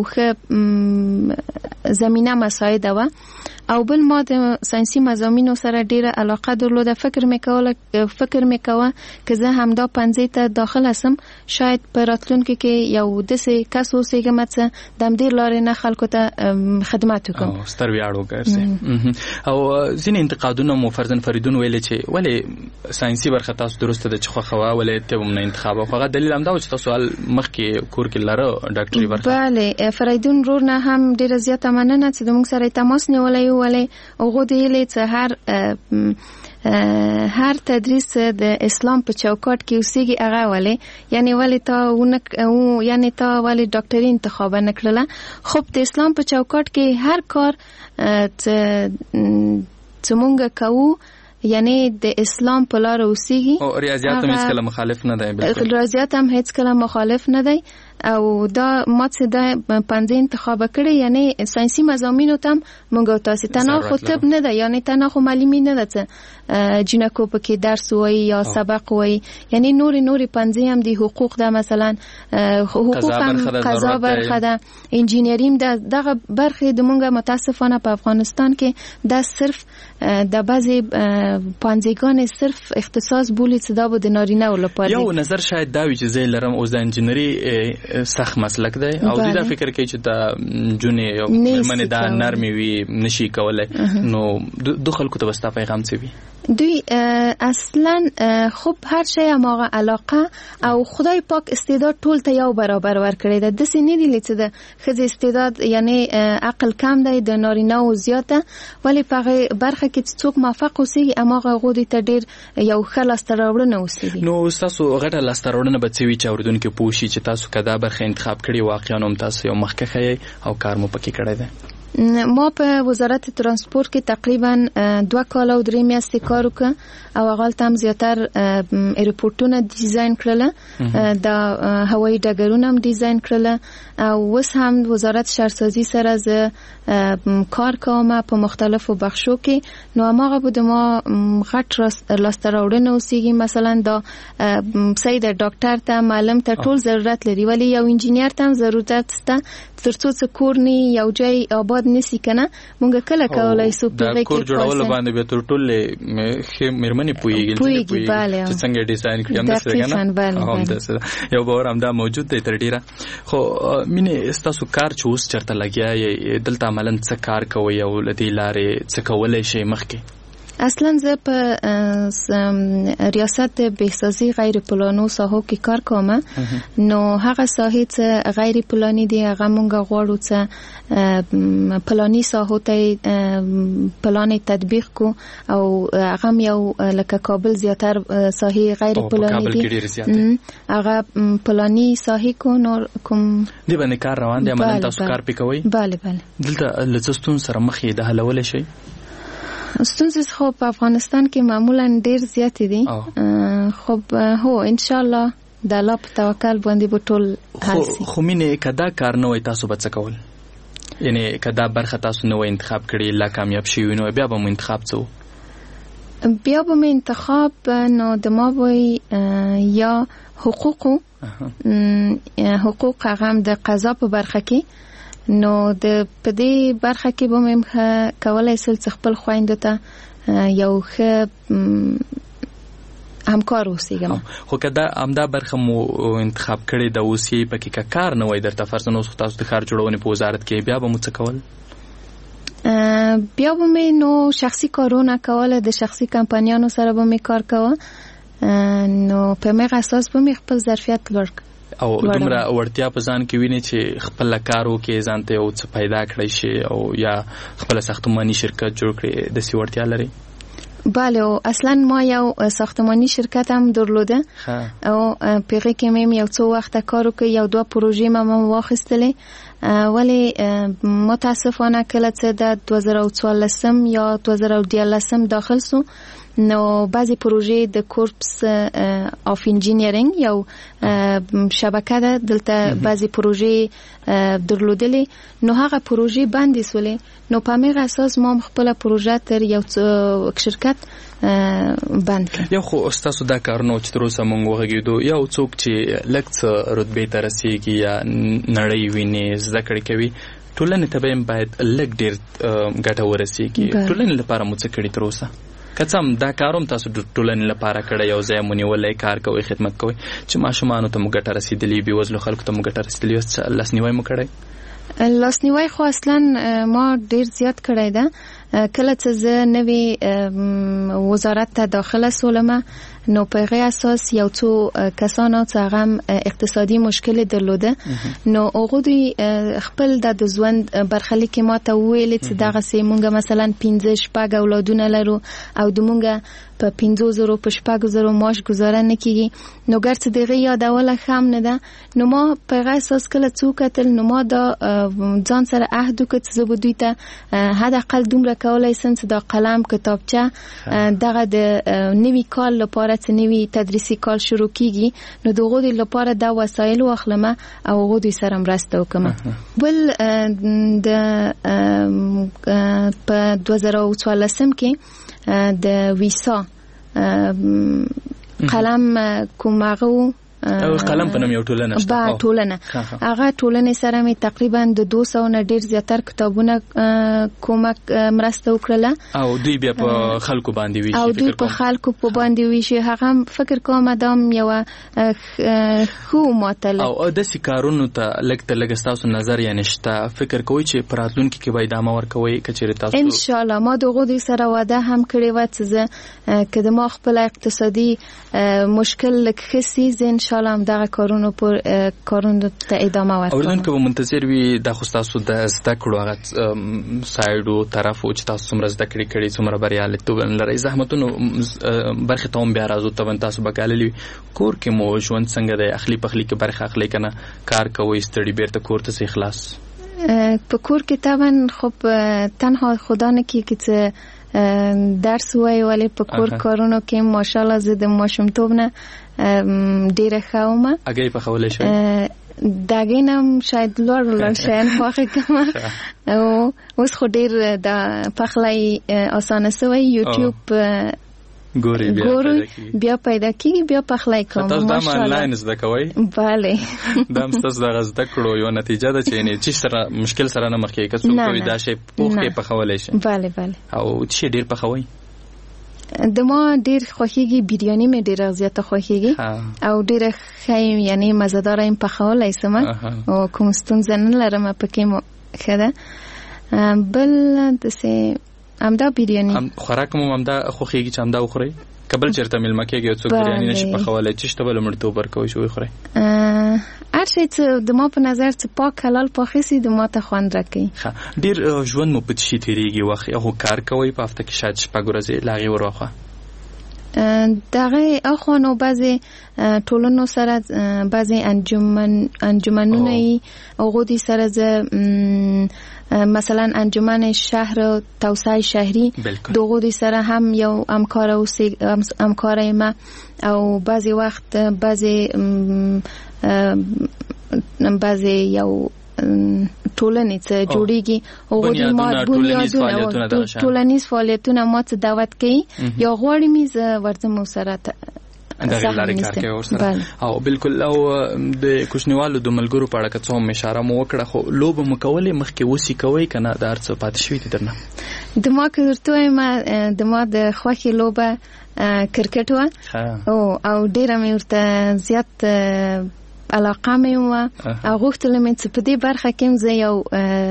S19: ښه زمینه مساعده و او بل ما د ساينسي مضامینو سره ډیره علاقه درلوده فکر میکوه که زه هم دا پنځه ته داخل اسم شاید په راتلونکي کې یو داسې کس اوسېږم چې د دې لارې نه خلکو ته خدمت وکړم
S18: او ستر ویاړ وکړم او ځینې انتقادونه مو فرزن فریدون ویل چې ولې ساينسي برخه تاسو درسته د چخوا ولې ته هم نه انتخاب خو دلیل هم دا چې تاسو مخکې کور کې لاره ډاکټري برخه
S19: بله فریدون رور نه هم ډیره زیاته مننه چې موږ سره تماس نیولای ولی هغه دی چې هر تدریس د اسلام په چوکاټ کې اوسېږي هغه ولی یعنی ولی تا ولی ډاکټري انتخاب نه کړله خو د اسلام په چوکاټ کې هر کار چې مونږ کوو یعنی د اسلام په لار اوسېږي
S18: او ریاضیات هم هیڅ کله مخالف نه دی
S19: بالکل ریاضیات هم هیڅ کله مخالف نه دی او دا ماته د پنځه انتخاب کړي یعنی ساينسي مضامینو تم مونږ تاسو ته خو طب نه ده یعنی ته خو معلومی نه ده چې جنکو په کې درس وای یا سبق وای یعنی نوري پنځه هم دي حقوق ده مثلا حقوق هم قضا برخه ده انجینریم ده دغه برخه د مونږ متاسفانه په افغانستان کې دا صرف د بعضی پنځګان صرف اختصاص بولی چې دا به د نارینه ولپاره
S18: یو نظر شاید دا وي چې زه لرم او د انجینری سخت مسلک دی او دا فکر کوي چې دا جونې یو منه دا نرمي وي نشي کولای نو د خلکو ته وستا پیغام څه وي
S19: دوی اصلا خب هر شی هماغه علاقه او خدای پاک استعداد ټول ته یو برابر ورکړی ده. د سینې دی چې د ښځې استعداد یعنی عقل کم دی د نارینه او زیاته، ولی په برخه کې څوک موفق اوسېږي هماغه غوډي ته ډیر یو ښه لاسته راوړنه اوسېږي.
S18: نو تاسو غټه لاسته راوړنه به څه وي چې اوریدونکو پوه شي چې تاسو کدا برخه انتخاب کړی واقعا هم تاسو یو مخکښ یې او کار مو پکې کړی دی؟
S19: ما په وزارت ترانسپورت کې تقریبا 2 کال او 3 میاشتې کار وکړ او هغه تم زیاتر ایرپورټونه ډیزاین کړل، د هوایي ډګرونه هم ډیزاین کړل او اوس هم وزارت شهرسازي سره ز کار کوم په مختلفو بخشو کې. نو هغه به د ما غټ لاسته راوړنه اوسېږي، مثلا دا سید ډاکټر ته معلم ته ټول ضرورت لري، ولی یو انجینیر ته هم ضرورت شته ترڅو څه کورنی یو ځای آباد نسی کنه مونږ کله کولای سو په کې
S18: کور جوړول باندې به تر ټول مرمنې پويږي چې څنګه ډیزاین کړی هم څنګه هم د یو باور هم دا موجود دی تر ډیره. خو مینه تاسو کار چې اوس چرته لګیا دلته عملاً څه کار کوي او لدی لارې څه کولای شي مخکې؟
S19: اصلا زه په ریاست بهسازی غیر پلانو ساحو کې کار کوم. نو هغه ساحې چې غیر پلانی دي هغه مونږ غواړو چې پلانی ساحو ته پلان تطبیق کو او هغه یو لکه کابل زیاتر ساحې غیر پلانی دي هغه پلانی ساحې کو نور کوم
S18: دی باندې کار روان دي عملاً تاسو کار پکوي؟
S19: بله
S18: دلته لڅستون سره مخې د حلول شي؟
S19: ستونزې خو په افغانستان کې معمولا ډیر زیات دي. خو هو ان شاء الله د الله په توکل باندې به ټول حل شي.
S18: خو مینه کدا کار نه وای تاسو به څه کول؟ یعنی کدا برخه تاسو نه وای انتخاب کړی لا کامیاب شي نو بیا به مو انتخاب څه؟
S19: بیا به مو انتخاب نو د ما وای یا حقوق هغه هم د قضا په برخه کې، نو د پدې برخه کې به مې کولای سل خپل خويندو ته یو ښه همکار اوسېږم.
S18: خو کدا همدا برخه مو انتخاب کړی د اوسې پکې کار نه وای درته فرض نو تاسو د کار جوړونې په وزارت کې بیا به مو څه کول؟
S19: بیا به مې نو شخصي کارونه کوله، د شخصي کمپنیانو سره به مې کار کوه، نو په مې اساس به مې خپل ظرفیت لوړ
S18: او دومره ورتیا په ځان کې ویني چې خپل کارو کې ځان ته او څه پیدا کړی شي او یا خپل ساختماني شرکت جوړ کړي د سی ورتیا لري؟
S19: بله او اصلا ما یو ساختماني شرکت هم درلوده او پیغه کې مې یو څو وخت کار وکړ، یو 2 پروژې ما واخیستلې، ولی متاسفانه کله چې د 2014 یا 2014 داخل سو نو بعضی پروژې د کورپس اف انجینیرینګ یو شبکه ده دلته بعضی پروژې درلودلې، نو هغه پروژې بندې سولې، نو په هغه اساس ما خپل پروژه تر یو شرکت بند کړ.
S18: یو خو تاسو دا کارونه چې تر اوسه مونږ وغږیدو یو څوک چې لږ څه رتبه ته رسیږي یا نړۍ ویني زده کړې کوي ټولنې ته به باید لږ ډیر ګټه ورسیږي. ټولنې لپاره مو څه کړی تر اوسه؟ کڅم دا کاروم تاسو ټولنې لپاره کړی یو ځای مونږ کار کوي خدمت کوي چې ماشومان ته مو ګټه رسیدلی بي وزلو خلکو ته مو ګټه رسیدلی اوس لاسنیوي مو کړی؟
S19: لاسنیوي خو اصلا ما ډیر زیات کړی ده. کله چې زه نوې وزارت ته داخله سولم نو په هغه اساس یو څو کسانو چې هغه اقتصادي مشکل درلوده، نو هغه خپل د ژوند برخلیک ما ته ویل چې دغه سي مونږه مثلا 15 اولادونه لرو او د مونږه په 500 په 600 معاش گزاره نکېږي، نو ګرځ دغه یادوله خام نه ده. نو ما په هغه اساس کله څوک تل نو ما دا ځان سره عهد وکړ چې زه دوی ته حد اقل دومره کولای سم چې دا قلم کتابچه دغه د نوي کال لپاره چې نوي تدریسي کال شروع کیږي نو دغه د لپاره دا وسایل واخلم او هغه دوی سره مرسته وکم. بل د په 2014 کې د ویسا قلم کومغه
S18: قلم په نوم یو ټولنه شته
S19: با ټولنه هغه ټولنه سره می تقریبا د 200 نه ډیر زیاتر کتابونه کومک مرسته وکړه
S18: او دوی بیا په خلکو باندې وی
S19: او دوی په خلکو په باندې وی شي هغه فکر کوم ادم یو خو ماتل
S18: او د سکارونو ته لکه لګستاسو نظر یا نشته فکر کوي چې پراتلونکو کې به ادامه ورکوي کچېره تاسو
S19: ان شاء الله ما دغه دې سره وعده هم کړې و چې کله ما خپل اقتصادي مشکل لکخسي ان شاء الله هم دغه کارونو ته ادامه ورکوم
S18: اولن کوم منتظر وي د خوستاسو د زده کړو هغه سایډو طرفو چې تاسو څومره زده کړی څومره بریالیتوب لري زحمتونو برخه ته هم بیا راځو ته تاسو بګاللی کور کې مو ژوند څنګه د اخلي پخلي کې برخه اخلي کنه کار کوي ستړي بیرته کور ته اخلاص
S19: په کور کې طبعا خب تنها خدا نه کې درس وای ولی په کور کارونو کې ماشاءالله زه د ماشومتوب نه ډیره ښه وم
S18: اگې په خولې شي
S19: داګینم شاید لور شاین خوخه کما او اوس خو ډیر د پخلای اسانه سوی یوټیوب
S18: ګوري
S19: بیا پیدا کیږي بیا پخلای کوم
S18: تاسو دا آنلاین زده کوئ
S19: bale
S18: دا تاسو دا زده کړو یو نتیجه ده چې نه چې سره مشکل سره نه مخ کې کڅو کوي دا شی پوخ کې پخولای شي
S19: bale
S18: او چې ډیر پخوي
S19: د ما ډیر خوښیږي بریانی مې ډیر زیاته خوښیږي او ډیر خایم یعنی مزهدار ایم پخولای سم او کوم ستونزه نه لرم پکې مو خده بل دسه امدا بریانی
S18: خوراک مو امدا خوخیږي چې امدا وخوري قبل چرته ملما کېږي او څوک بریانی نشي پخولای چې شته بل مړتو برکوي شو وخوري
S19: ارشي چې د ما په نظر چې پاک حلال پاخسي د ما ته خوند راکې
S18: ډیر ژوند مو په شي تیریږي وخت یو کار کوي په هفته کې شاید شپږ ورځې لاغي وروخه
S19: دغه اخوانو بعضی ټولنو سره بعضی انجمنونه او غودي سره مثلا انجمن شهر توسعه شهری دغه سره هم یو همکار ما او بعضی وخت بعضی یو ټولنې څخه جوړیږي او غوډي ما بنیادونه ټولنیز فعالیتونه ما ته دعوت کوي یا غواړي میز ورته سره
S18: دغه لارې کار کوي ورسره او بالکل او د کوشنیوالو د ملګرو په اړه که څه هم اشاره مو وکړه خو لوب مکولې مخکې وسی کوي کنه د هر څه پاتې شوی دي درنه
S19: د ما کړتوې ما د ما د خوخي لوبه کرکټ و او ډیره مې ورته زیات علاقه مې و او غوښتل مې چې په دې برخه کې زه یو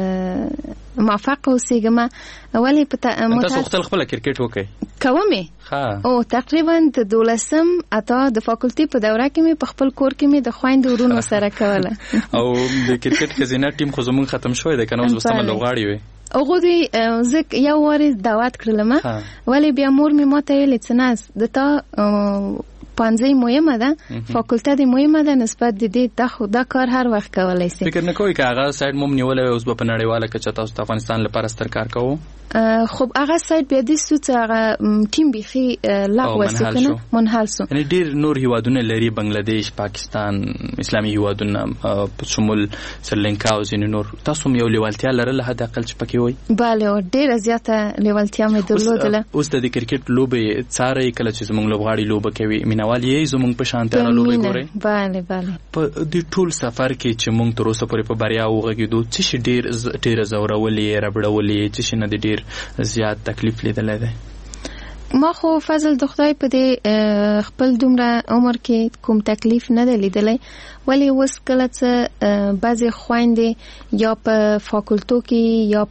S19: موافق اوسېږم ولی په
S18: تاسو خپل کرکټ وکړئ
S19: کومه او تقریبا د 12 اته د فاکولټي په دوره کې مې په خپل کور کې مې د خويند ورونو سره کوله
S18: او د کرکټ خزینه ټیم خو زمون ختم شوی دی کنه اوس بسمه لوغاړي وي
S19: او غوډي زک یو وری دعوت کړلم ولی بیا مور مې ماته ویل چې ناس د تا پانځي مهمه ده فاکولټه دی مهمه ده نسبت د دې دا کار هر وخت کولای شي
S18: فکر نه کوي چې هغه سایډ موم نیولای اوس په نړیواله کې چې تاسو د افغانستان لپاره ستر کار کوو
S19: خب هغه سایډ بیا د سوت هغه ټیم بيخي لغوه سکنه منحل سو
S18: یعنی ډیر نور هیوادونه لري بنگلاديش پاکستان اسلامي هیوادونه په شمول سریلانکا او ځینې نور تاسو یو لیوالتیا لرله حد اقل چې پکې وای
S19: bale او ډیر زیاته لیوالتیا مې درلودله
S18: اوس د کرکټ لوبه څاره کله چې زموږ لوبغاړي لوبه کوي مینوال یې زموږ په شانته لوبه ګوري
S19: bale
S18: په دې ټول سفر کې چې موږ تر اوسه پورې په بریا وغږیدو چې ډیر زورولې ربړولې چې نه ډیر زیات تکلیف لیدلای دی
S19: ما خو فضل د خدای په دې خپل دومره عمر کې کوم تکلیف نه دی لیدلای ولی وس کله چې بعضی خويندې یا په فاکولټو کې یا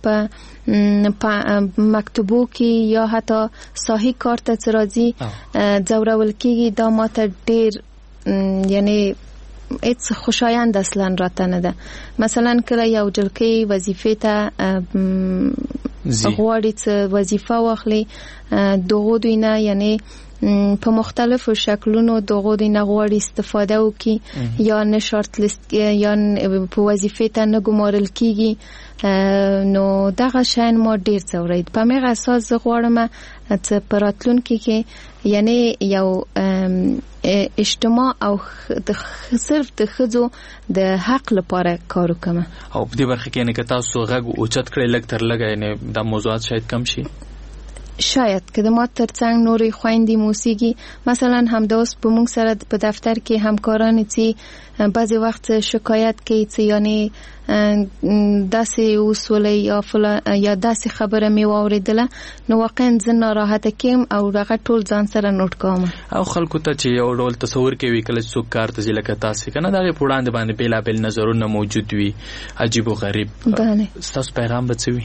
S19: په مکتبو کې یا حتی صحیح کار ته راځي زورول کېږي دا ماته ډیر یعنی هیڅ خوشایند اصلا راته نه ده مثلا کله یو جلکې وظیفه ته غواړي چې وظیفه واخلي دغه دوینه یعنی په مختلفو شکلونو دغه دوینه غواړي استفاده وکړي یا نه شارت لیست یا په وظیفه ته نه ګمارل کیږي نو دغه شین ما ډیر څورید په مغه اساس غواړم چې پراتلونکي کې یعنی یو اجتماع او صرف د خځو د حق لپاره کار وکم
S18: او په دې برخه کې نه که تاسو غږ او چت کړی لګ تر لګا نه د موضوعات شاید کم شي
S19: شاید که د ما ترڅنګ نورې خويندې موسیقي مثلا همداس په موږ سره په دفتر کې همکاران چې بعضی وخت شکایت کوي چې یعنی داسې وسولې یا داسې خبره می واوریدله نو واقعا زه ناراحته کیم او هغه ټول ځان سره نوٹ کوم
S18: او خلکو ته چې یو ډول تصور کوي کله څوک کار ته لکه تاسو کنه دا په وړاندې باندې بیلابل نظرونه موجود وي عجیب او غریب تاسو پیغام بچوي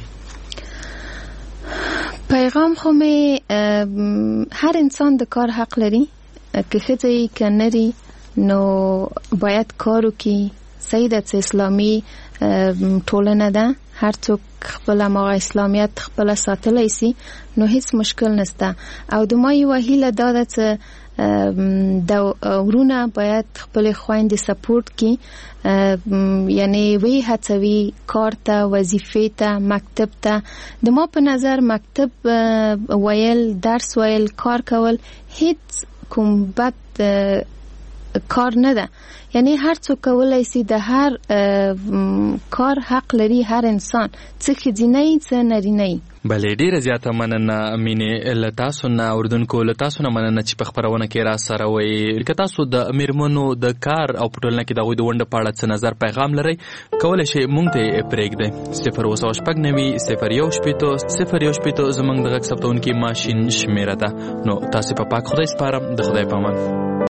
S19: پیغام خو می هر انسان د کار حق لري که ښځه که نری نو باید کارو کې سیدت اسلامی ټولنه ده هر څوک خپل ما اسلامیت خپل ساتلای سي نو هیڅ مشکل نشته او د ما یو هیله دا ده چې د ورونه باید خپل خويندې سپورټ کی یعنی وی هڅوي کار ته وظیفه ته مکتب ته د ما په نظر مکتب ویل درس ویل کار کول هیڅ کوم بد کار نه ده یعنی هر څوک کولای شي د هر کار حق لري هر انسان څه خځینه څه نارینه
S18: بلې ډیره زیاته مننه مینې لتاسو نه اردوونکو لتاسو نه مننه چې په خبرونه کې را سره وي که تاسو د میرمنو د کار او پټولنه کې د غوډ ونډه په اړه څه نظر پیغام لري کولای شئ مونږ ته پرېږدئ 0 زمونږ د غږ ثبتونکي ماشين شمیره ده نو تاسو په پاک خدای سپارم د خدای پامان